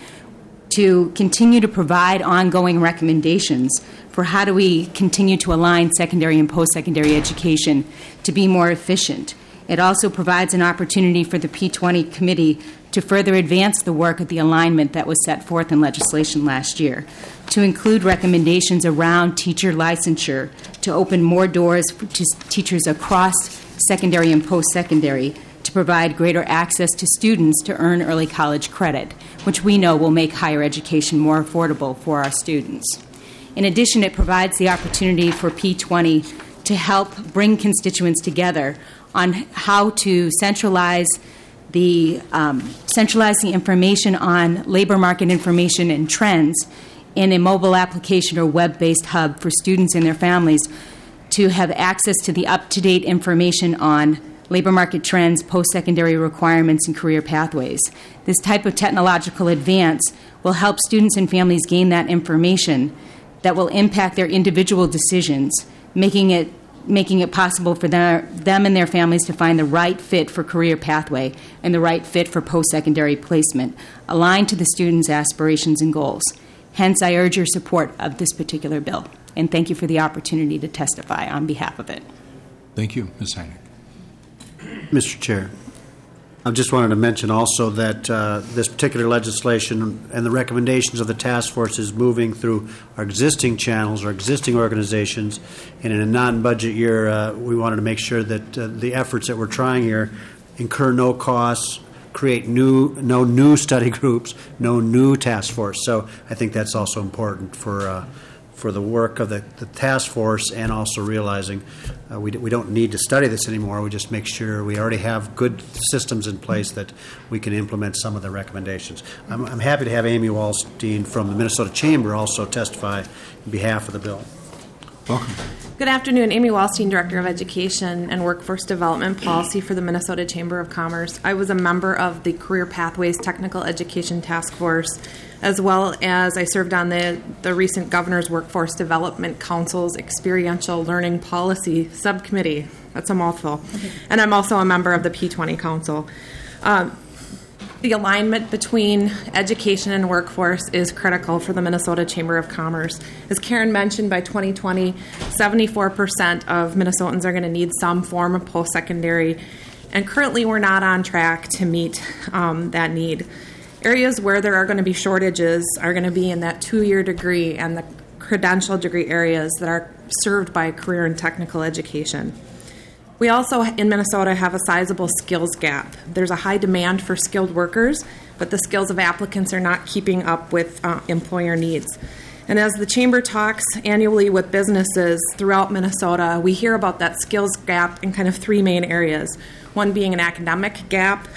to continue to provide ongoing recommendations for how do we continue to align secondary and post-secondary education to be more efficient. It also provides an opportunity for the P twenty committee to further advance the work of the alignment that was set forth in legislation last year, to include recommendations around teacher licensure, to open more doors to teachers across secondary and post-secondary, to provide greater access to students to earn early college credit, which we know will make higher education more affordable for our students. In addition, it provides the opportunity for P twenty to help bring constituents together on how to centralize the um, centralize the information on labor market information and trends in a mobile application or web-based hub for students and their families to have access to the up-to-date information on labor market trends, post-secondary requirements, and career pathways. This type of technological advance will help students and families gain that information that will impact their individual decisions, making it making it possible for their, them and their families to find the right fit for career pathway and the right fit for post-secondary placement, aligned to the students' aspirations and goals. Hence, I urge your support of this particular bill, and thank you for the opportunity to testify on behalf of it. Thank you. Miz Heineck. Mister Chair, I just wanted to mention also that uh, this particular legislation and the recommendations of the task force is moving through our existing channels, our existing organizations, and in a non-budget year, uh, we wanted to make sure that uh, the efforts that we're trying here incur no costs, create new, no new study groups, no new task force. So I think that's also important for uh, for the work of the, the task force, and also realizing uh, we, we don't need to study this anymore. We just make sure we already have good systems in place that we can implement some of the recommendations. I'm, I'm happy to have Amy Wallstein from the Minnesota Chamber also testify on behalf of the bill. Welcome. Good afternoon. Amy Wallstein, Director of Education and Workforce Development Policy for the Minnesota Chamber of Commerce. I was a member of the Career Pathways Technical Education Task Force, as well as I served on the, the recent Governor's Workforce Development Council's Experiential Learning Policy Subcommittee. That's a mouthful. Okay. And I'm also a member of the P twenty Council. Um, The alignment between education and workforce is critical for the Minnesota Chamber of Commerce. As Karen mentioned, by twenty twenty, seventy-four percent of Minnesotans are going to need some form of post-secondary, and currently we're not on track to meet um, that need. Areas where there are going to be shortages are going to be in that two-year degree and the credential degree areas that are served by career and technical education. We also, in Minnesota, have a sizable skills gap. There's a high demand for skilled workers, but the skills of applicants are not keeping up with uh, employer needs. And as the Chamber talks annually with businesses throughout Minnesota, we hear about that skills gap in kind of three main areas. One being an academic gap,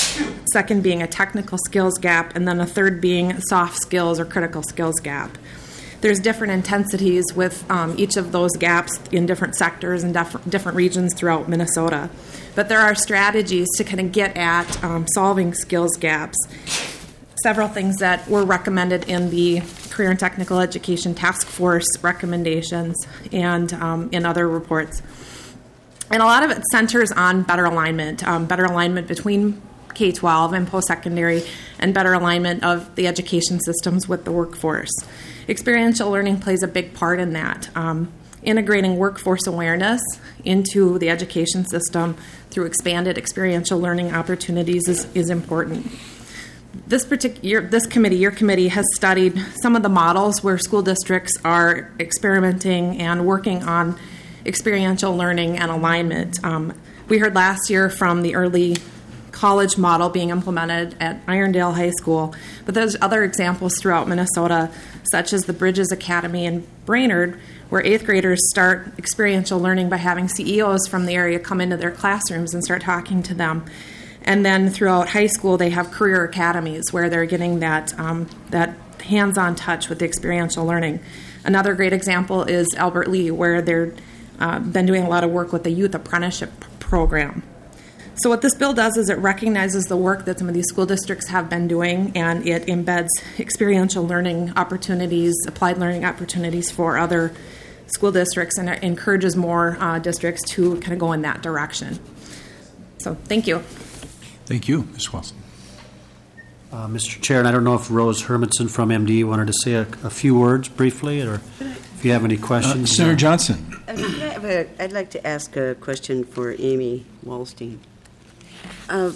second being a technical skills gap, and then a third being soft skills or critical skills gap. There's different intensities with um, each of those gaps in different sectors and def- different regions throughout Minnesota. But there are strategies to kind of get at um, solving skills gaps. Several things that were recommended in the Career and Technical Education Task Force recommendations and um, in other reports. And a lot of it centers on better alignment, um, better alignment between K twelve and post-secondary, and better alignment of the education systems with the workforce. Experiential learning plays a big part in that. Um, integrating workforce awareness into the education system through expanded experiential learning opportunities is, is important. This particular this committee, your committee, has studied some of the models where school districts are experimenting and working on experiential learning and alignment. Um, we heard last year from the early college model being implemented at Irondale High School, but there's other examples throughout Minnesota, such as the Bridges Academy in Brainerd, where eighth graders start experiential learning by having C E Os from the area come into their classrooms and start talking to them. And then throughout high school, they have career academies where they're getting that um, that hands-on touch with the experiential learning. Another great example is Albert Lee, where they've uh, been doing a lot of work with the youth apprenticeship program. So what this bill does is it recognizes the work that some of these school districts have been doing, and it embeds experiential learning opportunities, applied learning opportunities for other school districts, and it encourages more uh, districts to kind of go in that direction. So thank you. Thank you, Miz Wilson. Uh, Mister Chair, and I don't know if Rose Hermanson from M D wanted to say a, a few words briefly, or if you have any questions. Uh, Senator Johnson. Uh, could I have a, I'd like to ask a question for Amy Wallstein. Uh,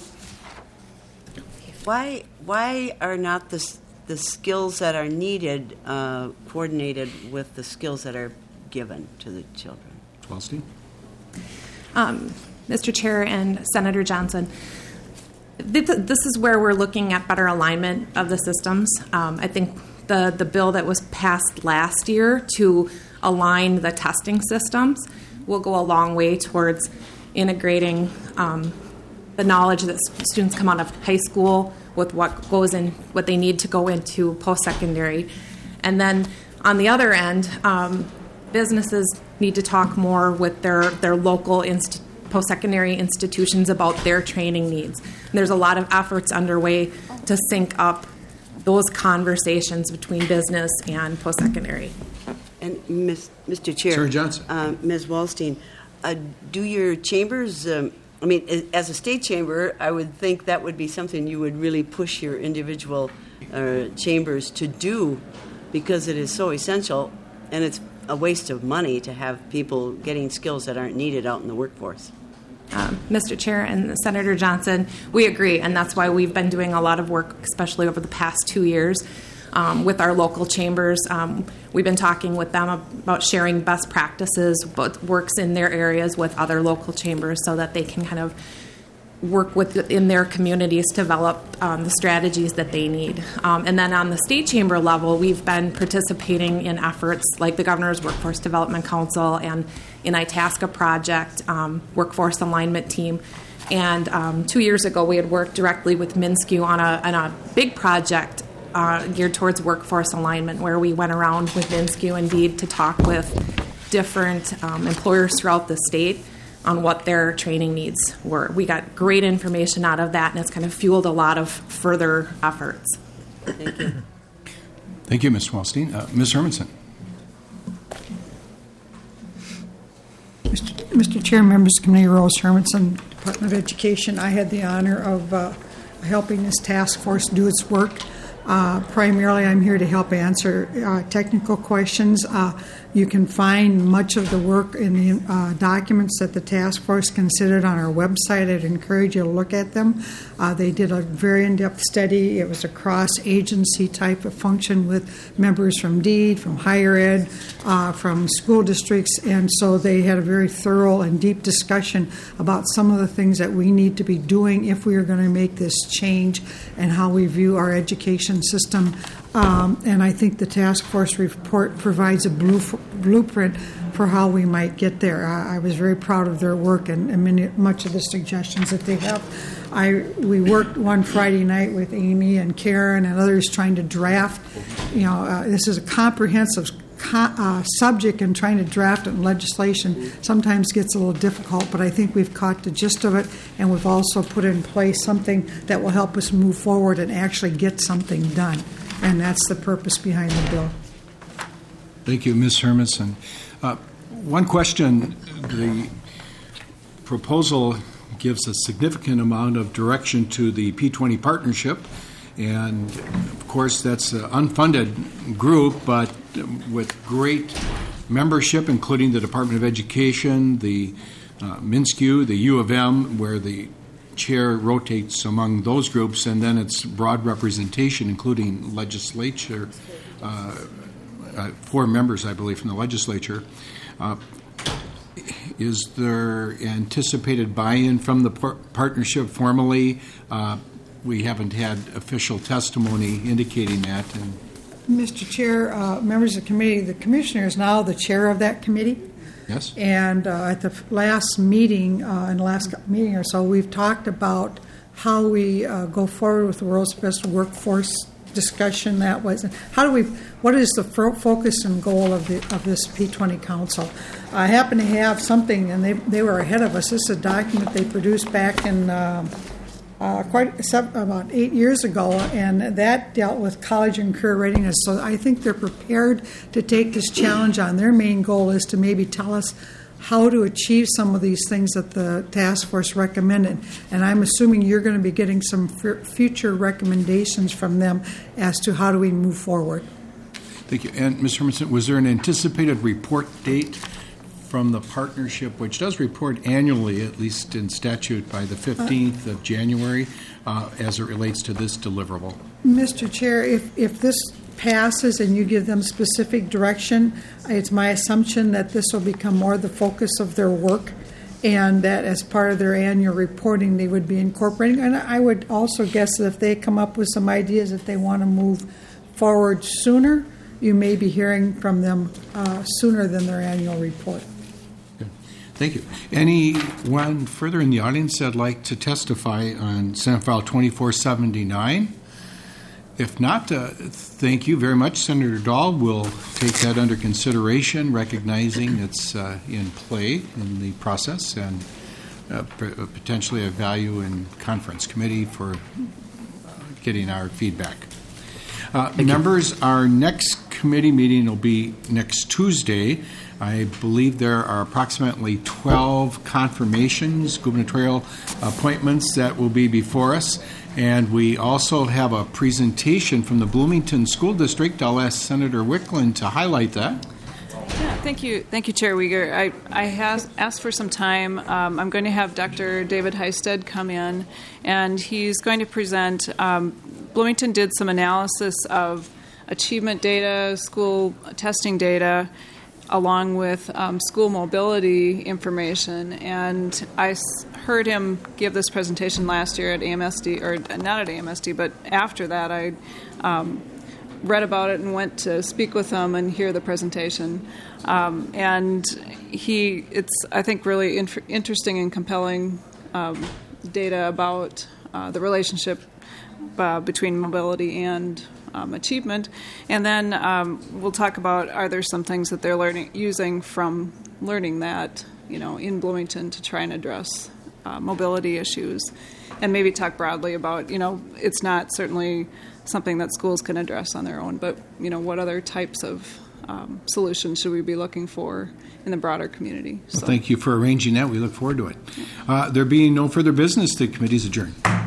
why why are not the the skills that are needed uh, coordinated with the skills that are given to the children? Wallstein. Um, Mister Chair and Senator Johnson, th- this is where we're looking at better alignment of the systems. Um, I think the the bill that was passed last year to align the testing systems will go a long way towards integrating Um, the knowledge that students come out of high school with what goes in, what they need to go into post-secondary. And then on the other end, um, businesses need to talk more with their, their local inst- post-secondary institutions about their training needs. And there's a lot of efforts underway to sync up those conversations between business and post-secondary. And Miz Mister Chair, Senator Johnson. Uh, Miz Wallstein, uh, do your chambers? Um, I mean, as a state chamber, I would think that would be something you would really push your individual uh, chambers to do, because it is so essential, and it's a waste of money to have people getting skills that aren't needed out in the workforce. Um, Mister Chair and Senator Johnson, we agree, and that's why we've been doing a lot of work, especially over the past two years, um, with our local chambers. Um, we've been talking with them about sharing best practices, what works in their areas with other local chambers, so that they can kind of work with in their communities to develop um, the strategies that they need. Um, and then on the state chamber level, we've been participating in efforts like the Governor's Workforce Development Council and in Itasca Project, um, Workforce Alignment Team. And um, two years ago, we had worked directly with MnSCU on a, on a big project uh, geared towards workforce alignment, where we went around with MnSCU indeed to talk with different um, employers throughout the state on what their training needs were. We got great information out of that, and it's kind of fueled a lot of further efforts. Thank you. Thank you, Miz Wallstein. Uh, Miz Hermanson. Mister Mister Chair, members of the committee, Rose Hermanson, Department of Education. I had the honor of uh, helping this task force do its work. Uh, primarily, I'm here to help answer uh, technical questions. Uh, you can find much of the work in the uh, documents that the task force considered on our website. I'd encourage you to look at them. Uh, they did a very in-depth study. It was a cross-agency type of function with members from DEED, from higher ed, uh, from school districts, and so they had a very thorough and deep discussion about some of the things that we need to be doing if we are going to make this change and how we view our education system. Um, and I think the task force report provides a blue, blueprint for how we might get there. I, I was very proud of their work and, and many, much of the suggestions that they have. I we worked one Friday night with Amy and Karen and others trying to draft. You know, uh, this is a comprehensive co- uh, subject, and trying to draft it in legislation sometimes gets a little difficult. But I think we've caught the gist of it, and we've also put in place something that will help us move forward and actually get something done. And that's the purpose behind the bill. Thank you, Miz Hermanson. Uh, one question: the proposal gives a significant amount of direction to the P twenty partnership, and of course that's an unfunded group, but with great membership, including the Department of Education, the uh, MnSCU, the U of M, where the chair rotates among those groups, and then it's broad representation, including legislature, uh, uh, four members, I believe, from the legislature. Uh, is there anticipated buy-in from the par- partnership formally? Uh, we haven't had official testimony indicating that. And Mister Chair, uh, members of the committee, the commissioner is now the chair of that committee. Yes. And uh, at the last meeting, uh, in the last meeting or so, we've talked about how we uh, go forward with the world's best workforce discussion that was. How do we? What is the fo- focus and goal of the of this P twenty Council? I happen to have something, and they they were ahead of us. This is a document they produced back in uh, uh, quite about eight years ago, and that dealt with college and career readiness. So I think they're prepared to take this challenge on. Their main goal is to maybe tell us how to achieve some of these things that the task force recommended. And I'm assuming you're going to be getting some f- future recommendations from them as to how do we move forward. Thank you. And Mister Hermanson, was there an anticipated report date from the partnership, which does report annually, at least in statute, by the fifteenth of January, uh, as it relates to this deliverable? Mister Chair, if, if this passes and you give them specific direction, it's my assumption that this will become more the focus of their work, and that as part of their annual reporting they would be incorporating. And I would also guess that if they come up with some ideas that they want to move forward sooner, you may be hearing from them uh, sooner than their annual report. Okay. Thank you. Anyone further in the audience that'd like to testify on Senate File twenty-four seventy-nine? If not, uh, thank you very much. Senator Dahl will take that under consideration, recognizing it's uh, in play in the process and uh, p- potentially a value in conference committee for uh, getting our feedback. Uh, members, our next committee meeting will be next Tuesday. I believe there are approximately twelve confirmations, gubernatorial appointments that will be before us. And we also have a presentation from the Bloomington School District. I'll ask Senator Wickland to highlight that. Yeah, thank you, thank you, Chair Uyghur. I I has asked for some time. Um, I'm going to have Doctor David Heisted come in, and he's going to present. Um, Bloomington did some analysis of achievement data, school testing data, along with um, school mobility information, and I heard him give this presentation last year at A M S D, or not at A M S D, but after that I um, read about it and went to speak with him and hear the presentation. Um, and he, it's, I think, really inf- interesting and compelling um, data about uh, the relationship uh, between mobility and Um, achievement, and then um, we'll talk about are there some things that they're learning using from learning that you know in Bloomington to try and address uh, mobility issues, and maybe talk broadly about you know it's not certainly something that schools can address on their own, but you know what other types of um, solutions should we be looking for in the broader community. So. Well, thank you for arranging that. We look forward to it. Uh, there being no further business, the committee is adjourned.